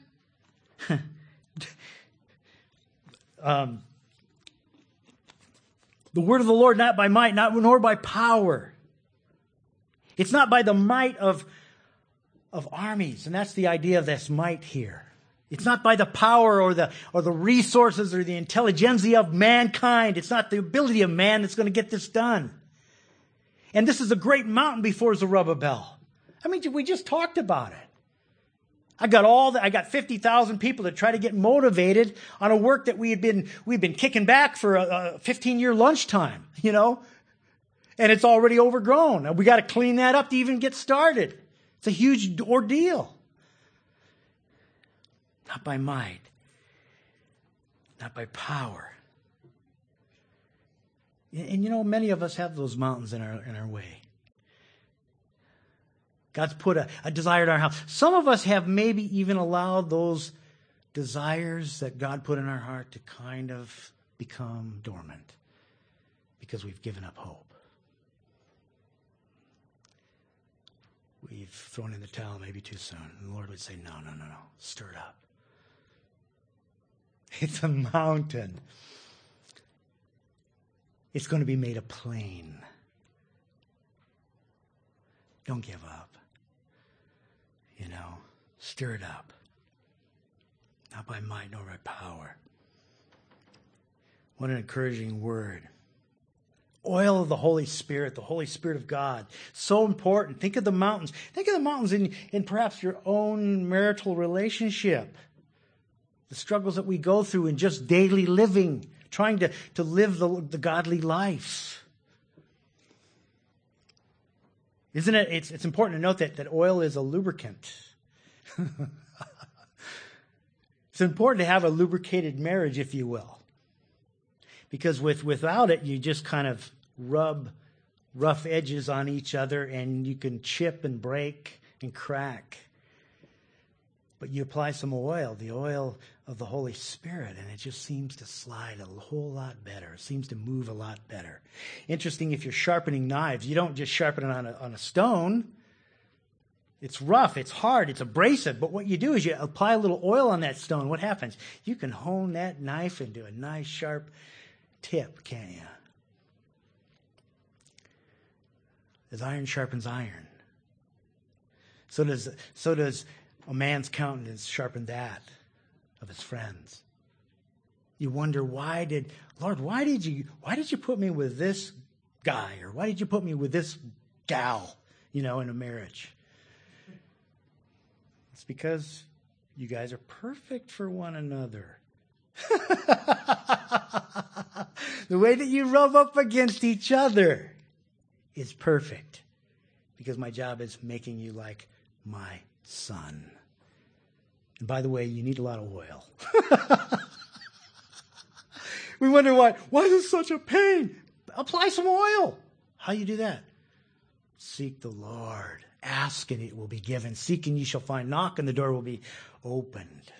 The word of the Lord, not by might, nor by power. It's not by the might of armies, and that's the idea of this might here. It's not by the power or the resources or the intelligentsia of mankind. It's not the ability of man that's going to get this done. And this is a great mountain before Zerubbabel. I mean, we just talked about it. I got 50,000 people that try to get motivated on a work that we've been kicking back for a 15-year lunchtime, and it's already overgrown. And we got to clean that up to even get started. It's a huge ordeal. Not by might, not by power. And many of us have those mountains in our way. God's put a desire in our house. Some of us have maybe even allowed those desires that God put in our heart to kind of become dormant because we've given up hope. We've thrown in the towel maybe too soon. And the Lord would say, no. Stir it up. It's a mountain. It's going to be made a plain. Don't give up. Stir it up. Not by might nor by power. What an encouraging word. Oil of the Holy Spirit of God. So important. Think of the mountains. Think of the mountains in perhaps your own marital relationship. The struggles that we go through in just daily living, trying to live the godly life. Isn't it? It's important to note that oil is a lubricant. It's important to have a lubricated marriage, if you will. Because without it, you just kind of rub rough edges on each other and you can chip and break and crack. But you apply some oil, the oil of the Holy Spirit, and it just seems to slide a whole lot better. It seems to move a lot better. Interesting, if you're sharpening knives, you don't just sharpen it on a stone. It's rough, it's hard, it's abrasive. But what you do is you apply a little oil on that stone. What happens? You can hone that knife into a nice sharp tip, can't you? As iron sharpens iron, so does a man's countenance sharpen that of his friends. You wonder, Lord, why did you put me with this guy, or why did you put me with this gal, in a marriage? It's because you guys are perfect for one another. The way that you rub up against each other is perfect, because my job is making you like my son. And by the way, you need a lot of oil. We wonder why is it such a pain? Apply some oil. How do you do that? Seek the Lord. Ask and it will be given. Seek and you shall find. Knock and the door will be opened.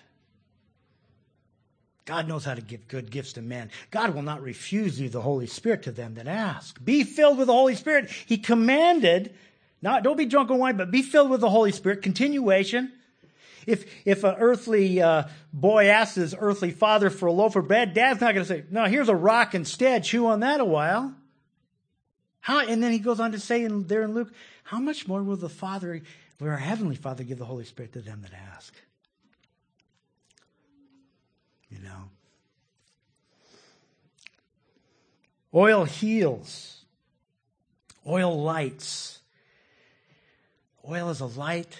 God knows how to give good gifts to men. God will not refuse you the Holy Spirit to them that ask. Be filled with the Holy Spirit. He commanded, don't be drunk on wine, but be filled with the Holy Spirit. Continuation. If an earthly boy asks his earthly father for a loaf of bread, Dad's not going to say, no, here's a rock instead. Chew on that a while. And then he goes on to say there in Luke, how much more will our Heavenly Father give the Holy Spirit to them that ask? Oil heals. Oil lights. Oil is a light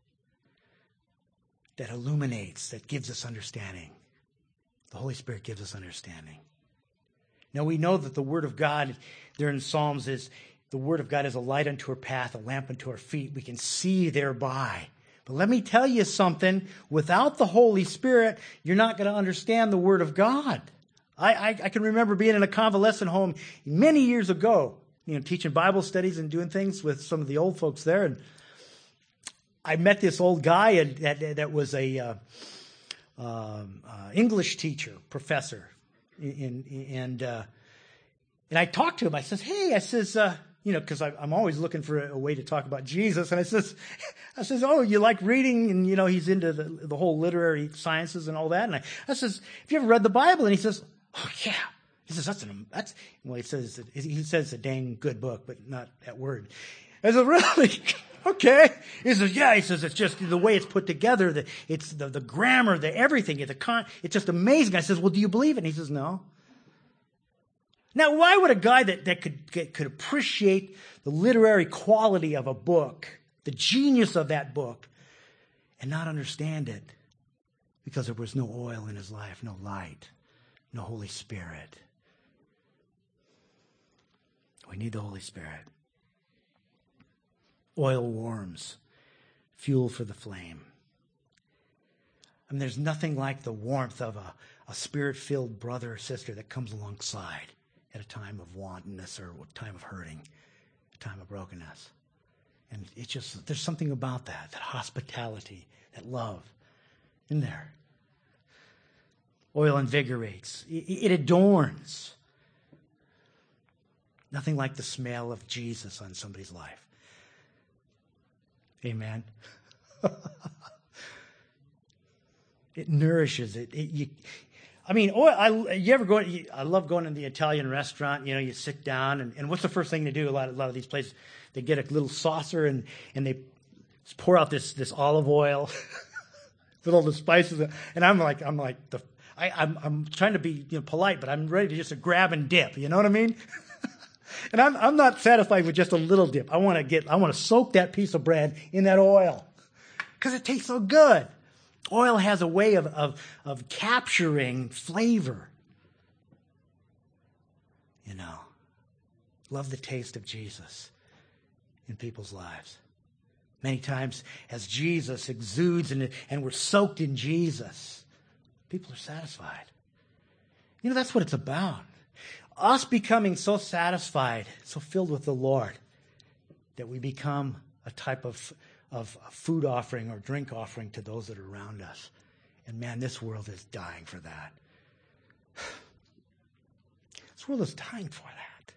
that illuminates, that gives us understanding. The Holy Spirit gives us understanding. Now we know that the Word of God there in Psalms is, the Word of God is a light unto our path, a lamp unto our feet. We can see thereby. But let me tell you something. Without the Holy Spirit, you're not going to understand the Word of God. I can remember being in a convalescent home many years ago, teaching Bible studies and doing things with some of the old folks there. And I met this old guy that was a English teacher, professor. And I talked to him. I says, hey, because I'm always looking for a way to talk about Jesus. And I says, oh, you like reading? And, he's into the whole literary sciences and all that. And I says, have you ever read the Bible? And he says, oh, yeah. He says, he says it's a dang good book, but not that word. I said, really? Okay. He says, yeah. He says, it's just the way it's put together. It's the grammar, the everything, it's just amazing. I says, well, do you believe it? And he says, no. Now, why would a guy that could appreciate the literary quality of a book, the genius of that book, and not understand it? Because there was no oil in his life, no light, no Holy Spirit. We need the Holy Spirit. Oil warms, fuel for the flame. There's nothing like the warmth of a spirit-filled brother or sister that comes alongside at a time of wantonness or a time of hurting, a time of brokenness. And there's something about that hospitality, that love in there. Oil invigorates. It adorns. Nothing like the smell of Jesus on somebody's life. Amen. It nourishes it. Oil. You ever go? I love going to the Italian restaurant. You know, you sit down, and what's the first thing they do? A lot of these places, they get a little saucer and they pour out this olive oil with all the spices. And I'm trying to be polite, but I'm ready to just grab and dip. You know what I mean? And I'm not satisfied with just a little dip. I want to soak that piece of bread in that oil because it tastes so good. Oil has a way of capturing flavor. You know, love the taste of Jesus in people's lives. Many times as Jesus exudes and we're soaked in Jesus, people are satisfied. You know, that's what it's about. Us becoming so satisfied, so filled with the Lord, that we become a type of food offering or drink offering to those that are around us. And man, this world is dying for that. This world is dying for that.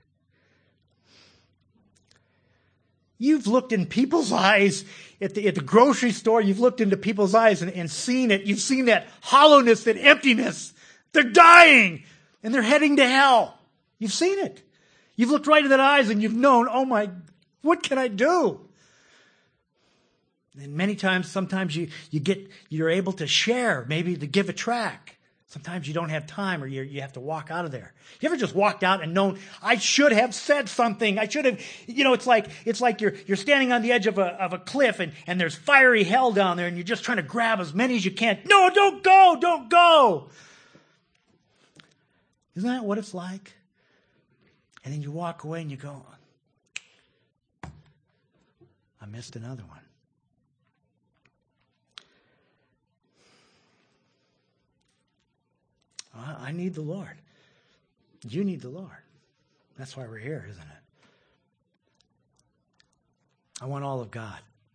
You've looked in people's eyes at the grocery store. You've looked into people's eyes and seen it. You've seen that hollowness, that emptiness. They're dying and they're heading to hell. You've seen it. You've looked right in their eyes and you've known, what can I do? And many times, sometimes you're able to share, maybe to give a track. Sometimes you don't have time or you have to walk out of there. You ever just walked out and known, I should have said something. I should have, it's like you're standing on the edge of a cliff and there's fiery hell down there and you're just trying to grab as many as you can. No, don't go. Isn't that what it's like? And then you walk away and you go, I missed another one. I need the Lord. You need the Lord. That's why we're here, isn't it? I want all of God.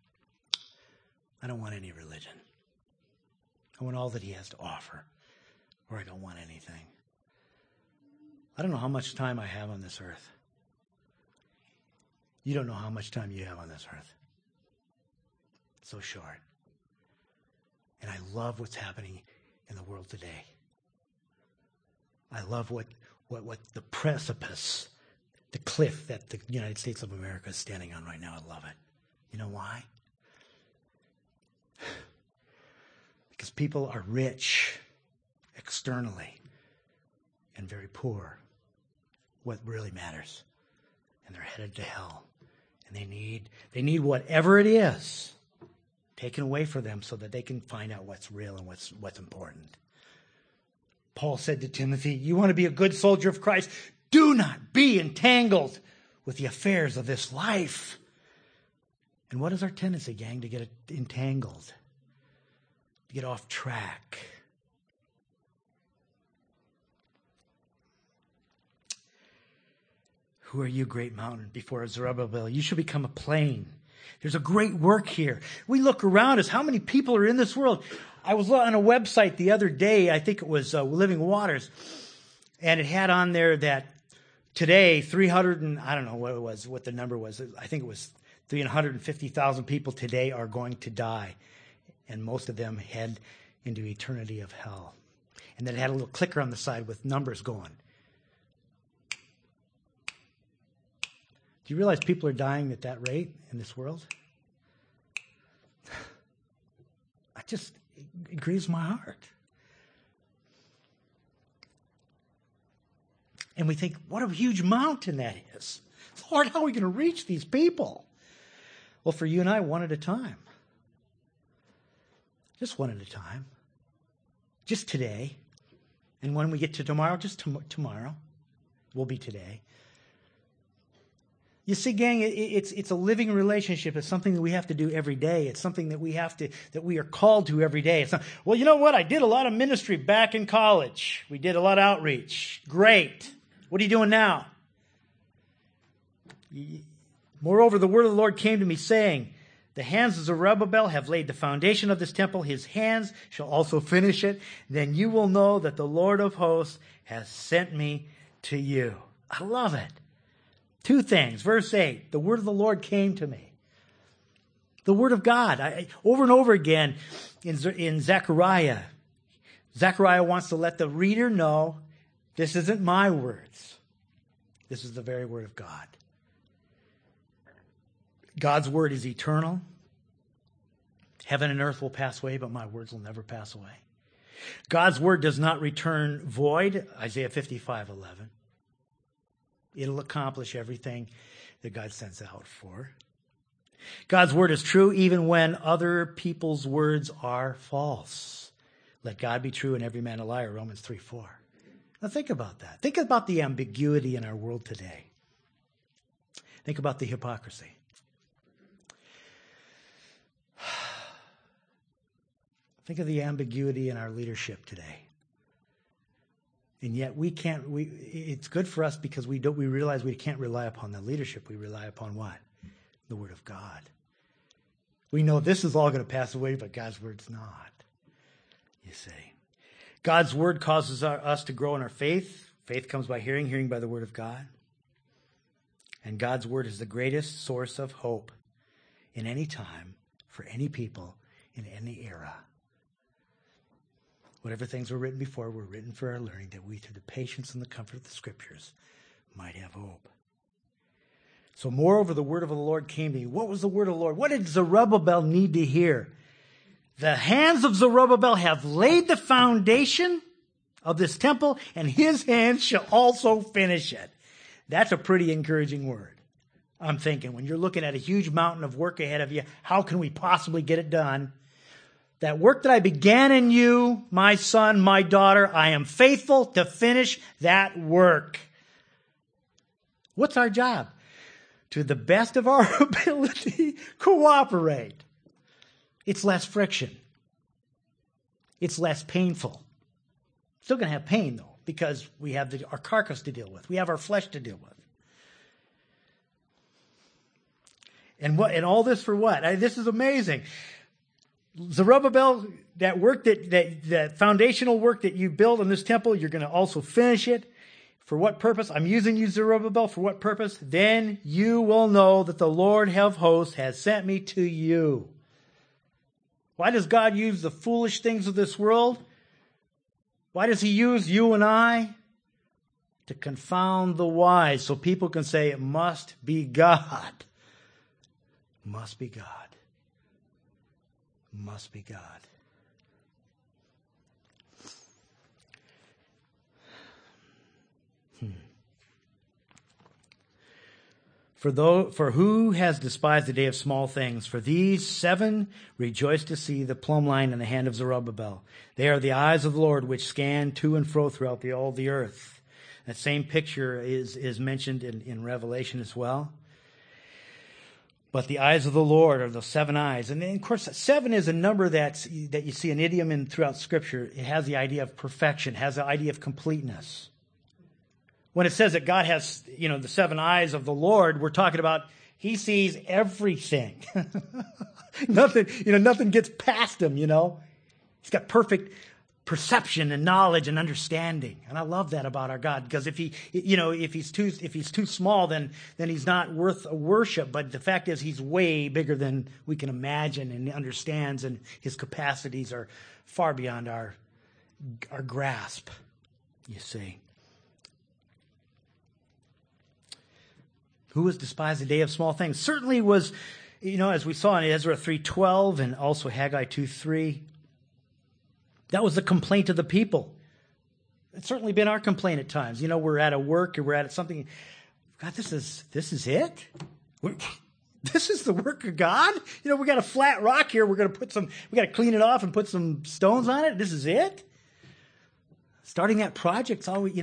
I don't want any religion. I want all that He has to offer, or I don't want anything. I don't know how much time I have on this earth. You don't know how much time you have on this earth. It's so short. And I love what's happening in the world today. I love what the precipice, the cliff that the United States of America is standing on right now. I love it. You know why? Because people are rich externally and very poor. What really matters. And they're headed to hell. And they need whatever it is taken away from them so that they can find out what's real and what's important. Paul said to Timothy, you want to be a good soldier of Christ? Do not be entangled with the affairs of this life. And what is our tendency, gang? To get entangled, to get off track. Who are you, great mountain, before Zerubbabel? You should become a plain. There's a great work here. We look around us. How many people are in this world? I was on a website the other day. I think it was Living Waters. And it had on there that today, 300 and I don't know what the number was. I think it was 350,000 people today are going to die. And most of them head into eternity of hell. And then it had a little clicker on the side with numbers going. Do you realize people are dying at that rate in this world? It grieves my heart. And we think, what a huge mountain that is. Lord, how are we going to reach these people? Well, for you and I, one at a time. Just one at a time. Just today. And when we get to tomorrow, just tomorrow. Will be today. You see, gang, it's a living relationship. It's something that we have to do every day. It's something that we are called to every day. It's not, well, you know what? I did a lot of ministry back in college. We did a lot of outreach. Great. What are you doing now? Moreover, the word of the Lord came to me saying, The hands of Zerubbabel have laid the foundation of this temple. His hands shall also finish it. Then you will know that the Lord of hosts has sent me to you. I love it. Two things. Verse 8, the word of the Lord came to me. The word of God. Over and over again in Zechariah, Zechariah wants to let the reader know this isn't my words. This is the very word of God. God's word is eternal. Heaven and earth will pass away, but my words will never pass away. God's word does not return void, Isaiah 55:11. It'll accomplish everything that God sends out for. God's word is true even when other people's words are false. Let God be true and every man a liar, Romans 3:4. Now think about that. Think about the ambiguity in our world today. Think about the hypocrisy. Think of the ambiguity in our leadership today. And yet it's good for us because we realize we can't rely upon the leadership. We rely upon what? The word of God. We know this is all going to pass away, but God's word's not. You see. God's word causes us to grow in our faith. Faith comes by hearing, hearing by the word of God. And God's word is the greatest source of hope in any time, for any people, in any era. Whatever things were written before were written for our learning, that we, through the patience and the comfort of the Scriptures, might have hope. So moreover, the word of the Lord came to me. What was the word of the Lord? What did Zerubbabel need to hear? The hands of Zerubbabel have laid the foundation of this temple, and his hands shall also finish it. That's a pretty encouraging word. I'm thinking, when you're looking at a huge mountain of work ahead of you, how can we possibly get it done? That work that I began in you, my son, my daughter, I am faithful to finish that work. What's our job? To the best of our ability, cooperate. It's less friction. It's less painful. Still going to have pain, though, because we have our carcass to deal with. We have our flesh to deal with. And all this for what? This is amazing. Zerubbabel, that work that foundational work that you build in this temple, you're going to also finish it. For what purpose? I'm using you, Zerubbabel. For what purpose? Then you will know that the Lord of hosts has sent me to you. Why does God use the foolish things of this world? Why does he use you and I? To confound the wise, so people can say it must be God. Must be God. Must be God. For who has despised the day of small things? For these 7 rejoice to see the plumb line in the hand of Zerubbabel. They are the eyes of the Lord which scan to and fro throughout all the earth. That same picture is mentioned in Revelation as well. But the eyes of the Lord are the 7 eyes. And then, of course, 7 is a number that you see an idiom throughout Scripture. It has the idea of perfection, has the idea of completeness. When it says that God has, the 7 eyes of the Lord, we're talking about he sees everything. Nothing gets past him, He's got perfect perception and knowledge and understanding. And I love that about our God, because if he's too small, then he's not worth worship. But the fact is, he's way bigger than we can imagine and understands, and his capacities are far beyond our grasp, you see. Who has despised the day of small things? Certainly was, as we saw in Ezra 3:12 and also Haggai 2:3, that was the complaint of the people. It's certainly been our complaint at times. We're at a work or we're at something. God, this is it? This is the work of God? We got a flat rock here. We got to clean it off and put some stones on it. This is it? Starting that project's always,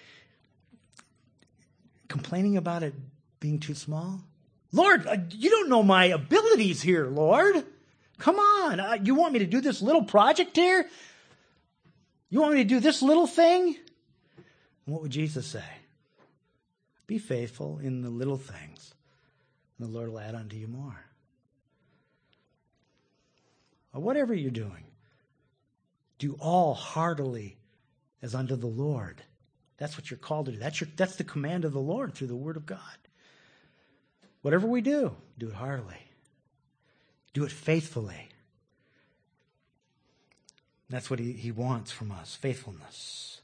complaining about it being too small. Lord, you don't know my abilities here, Lord. Come on. You want me to do this little project here? You want me to do this little thing? And what would Jesus say? Be faithful in the little things, and the Lord will add unto you more. or whatever you're doing, do all heartily as unto the Lord. That's what you're called to do. That's the command of the Lord through the Word of God. Whatever we do it heartily. Do it faithfully. That's what he wants from us, faithfulness.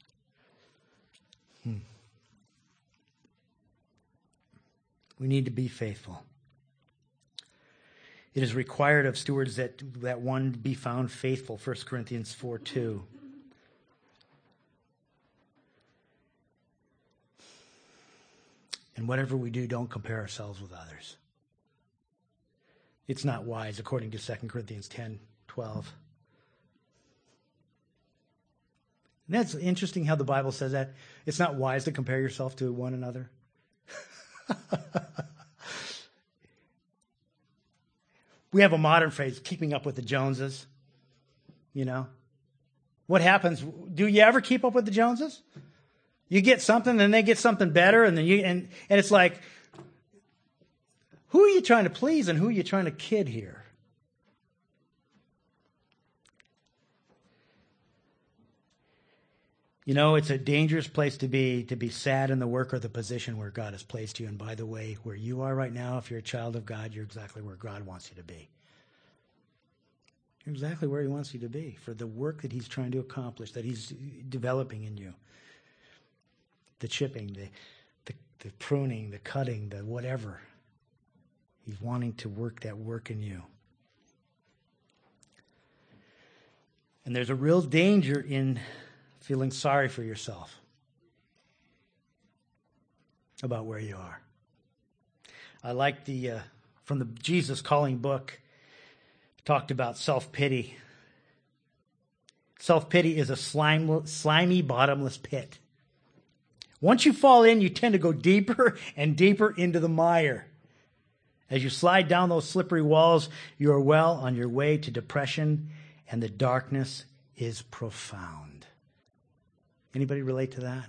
We need to be faithful. It is required of stewards that one be found faithful, 1 Corinthians 4:2. And whatever we do, don't compare ourselves with others. It's not wise, according to 2 Corinthians 10:12. And that's interesting how the Bible says that. It's not wise to compare yourself to one another. We have a modern phrase, keeping up with the Joneses. You know? What happens? Do you ever keep up with the Joneses? You get something, then they get something better, and then and it's like, who are you trying to please and who are you trying to kid here? You know, it's a dangerous place to be sad in the work or the position where God has placed you. And by the way, where you are right now, if you're a child of God, you're exactly where God wants you to be. You're exactly where he wants you to be for the work that he's trying to accomplish, that he's developing in you. The chipping, the pruning, the cutting, the whatever. He's wanting to work that work in you. And there's a real danger in feeling sorry for yourself about where you are. I like from the Jesus Calling book, talked about self-pity. Self-pity is a slimy, bottomless pit. Once you fall in, you tend to go deeper and deeper into the mire. As you slide down those slippery walls, you are well on your way to depression, and the darkness is profound. Anybody relate to that?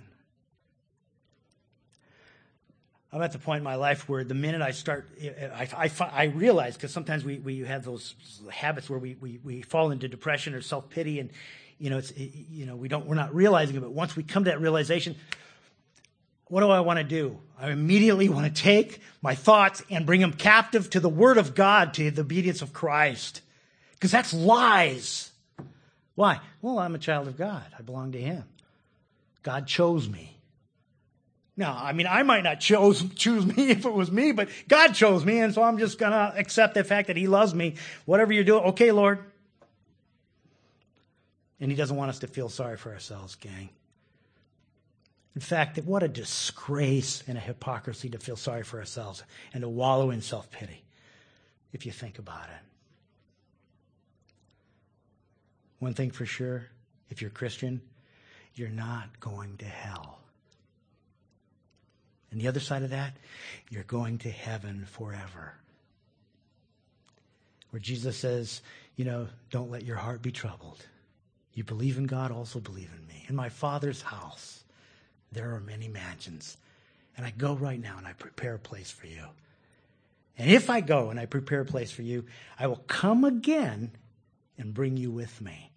I'm at the point in my life where the minute I start, I realize, because sometimes we have those habits where we fall into depression or self-pity, and we're not realizing it. But once we come to that realization, what do I want to do? I immediately want to take my thoughts and bring them captive to the Word of God, to the obedience of Christ, because that's lies. Why? Well, I'm a child of God. I belong to Him. God chose me. Now, I mean, I might not choose me if it was me, but God chose me, and so I'm just going to accept the fact that He loves me. Whatever you're doing, okay, Lord. And He doesn't want us to feel sorry for ourselves, gang. In fact, what a disgrace and a hypocrisy to feel sorry for ourselves and to wallow in self-pity, if you think about it. One thing for sure, if you're a Christian, you're not going to hell. And the other side of that, you're going to heaven forever. Where Jesus says, don't let your heart be troubled. You believe in God, also believe in me. In my Father's house, there are many mansions. And I go right now and I prepare a place for you. And if I go and I prepare a place for you, I will come again and bring you with me.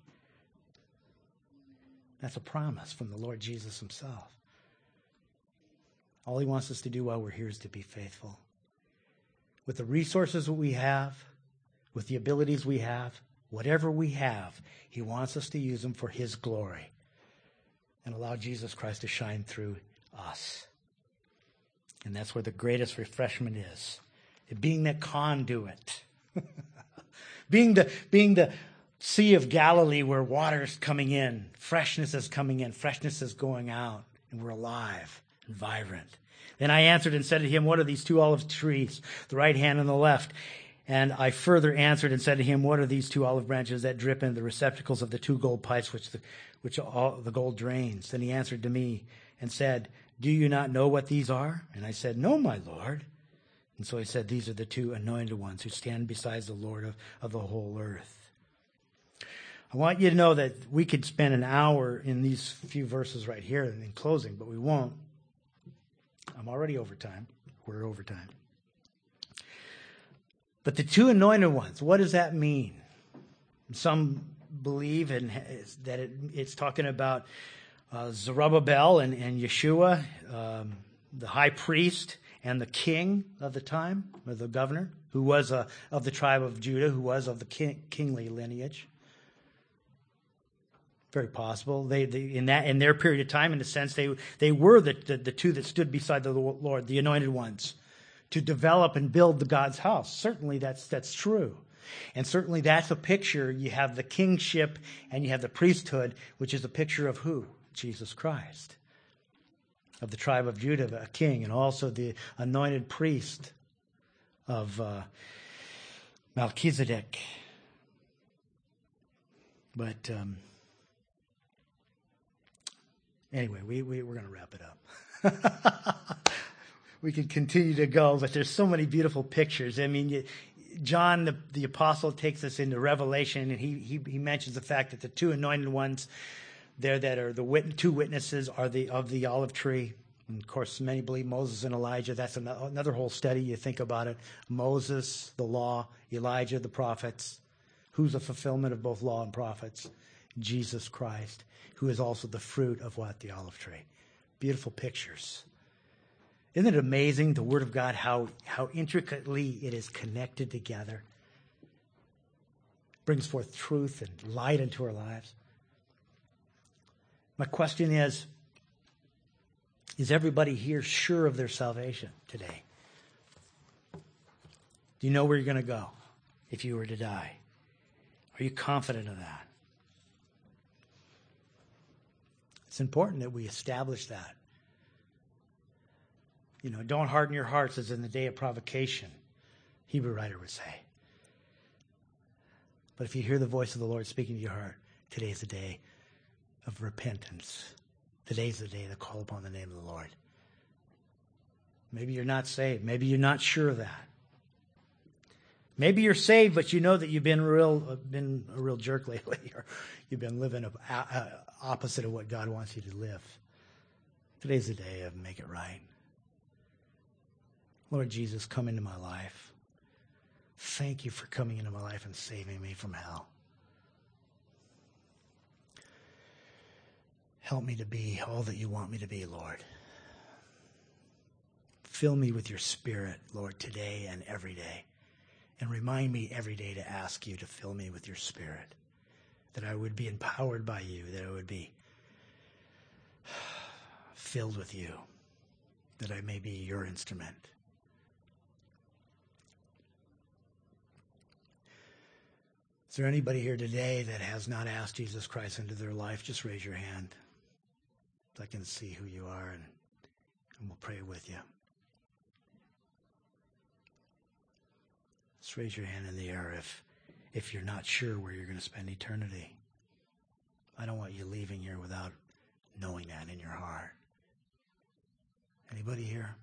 That's a promise from the Lord Jesus Himself. All He wants us to do while we're here is to be faithful. With the resources that we have, with the abilities we have, whatever we have, He wants us to use them for His glory and allow Jesus Christ to shine through us. And that's where the greatest refreshment is. Being that conduit. being the Sea of Galilee where water is coming in, freshness is coming in, freshness is going out, and we're alive and vibrant. Then I answered and said to him, what are these two olive trees, the right hand and the left? And I further answered and said to him, what are these two olive branches that drip into the receptacles of the two gold pipes which all the gold drains? Then he answered to me and said, do you not know what these are? And I said, no, my Lord. And so he said, these are the two anointed ones who stand beside the Lord of the whole earth. I want you to know that we could spend an hour in these few verses right here in closing, but we won't. I'm already over time. We're over time. But the two anointed ones, what does that mean? Some believe that it's talking about Zerubbabel and Yeshua, the high priest and the king of the time, or the governor, who was of the tribe of Judah, who was of the kingly lineage. Very possible. They in their period of time, in a sense, they were the two that stood beside the Lord, the anointed ones, to develop and build the God's house. Certainly, that's true. And certainly that's a picture. You have the kingship and you have the priesthood, which is a picture of who? Jesus Christ. Of the tribe of Judah, a king, and also the anointed priest of Melchizedek. But anyway, we're going to wrap it up. We can continue to go, but there's so many beautiful pictures. I mean, John, the apostle, takes us into Revelation, and he mentions the fact that the two anointed ones there that are the two witnesses are of the olive tree. And of course, many believe Moses and Elijah. That's another whole study. You think about it. Moses, the law. Elijah, the prophets. Who's the fulfillment of both law and prophets? Jesus Christ, who is also the fruit of what? The olive tree. Beautiful pictures. Isn't it amazing, the Word of God, how intricately it is connected together? Brings forth truth and light into our lives. My question is everybody here sure of their salvation today? Do you know where you're going to go if you were to die? Are you confident of that? It's important that we establish that. You know, don't harden your hearts as in the day of provocation, Hebrew writer would say. But if you hear the voice of the Lord speaking to your heart, today is the day of repentance. Today is the day to call upon the name of the Lord. Maybe you're not saved. Maybe you're not sure of that. Maybe you're saved, but you know that you've been a real jerk lately, or you've been living opposite of what God wants you to live. Today's the day of make it right. Lord Jesus, come into my life. Thank you for coming into my life and saving me from hell. Help me to be all that you want me to be, Lord. Fill me with your Spirit, Lord, today and every day. And remind me every day to ask you to fill me with your Spirit, that I would be empowered by you, that I would be filled with you, that I may be your instrument. Is there anybody here today that has not asked Jesus Christ into their life? Just raise your hand so I can see who you are, and we'll pray with you. Just raise your hand in the air if you're not sure where you're going to spend eternity. I don't want you leaving here without knowing that in your heart. Anybody here?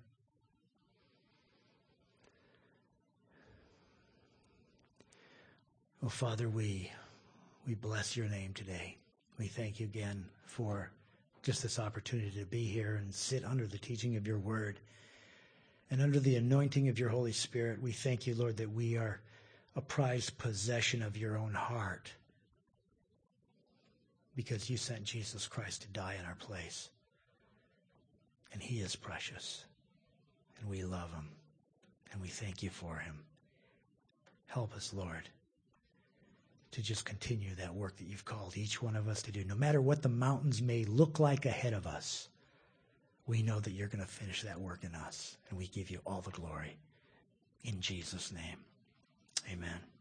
Oh, Father, we bless your name today. We thank you again for just this opportunity to be here and sit under the teaching of your word and under the anointing of your Holy Spirit. We thank you, Lord, that we are a prized possession of your own heart because you sent Jesus Christ to die in our place. And he is precious, and we love him, and we thank you for him. Help us, Lord, to just continue that work that you've called each one of us to do. No matter what the mountains may look like ahead of us, we know that you're going to finish that work in us, and we give you all the glory. In Jesus' name, amen.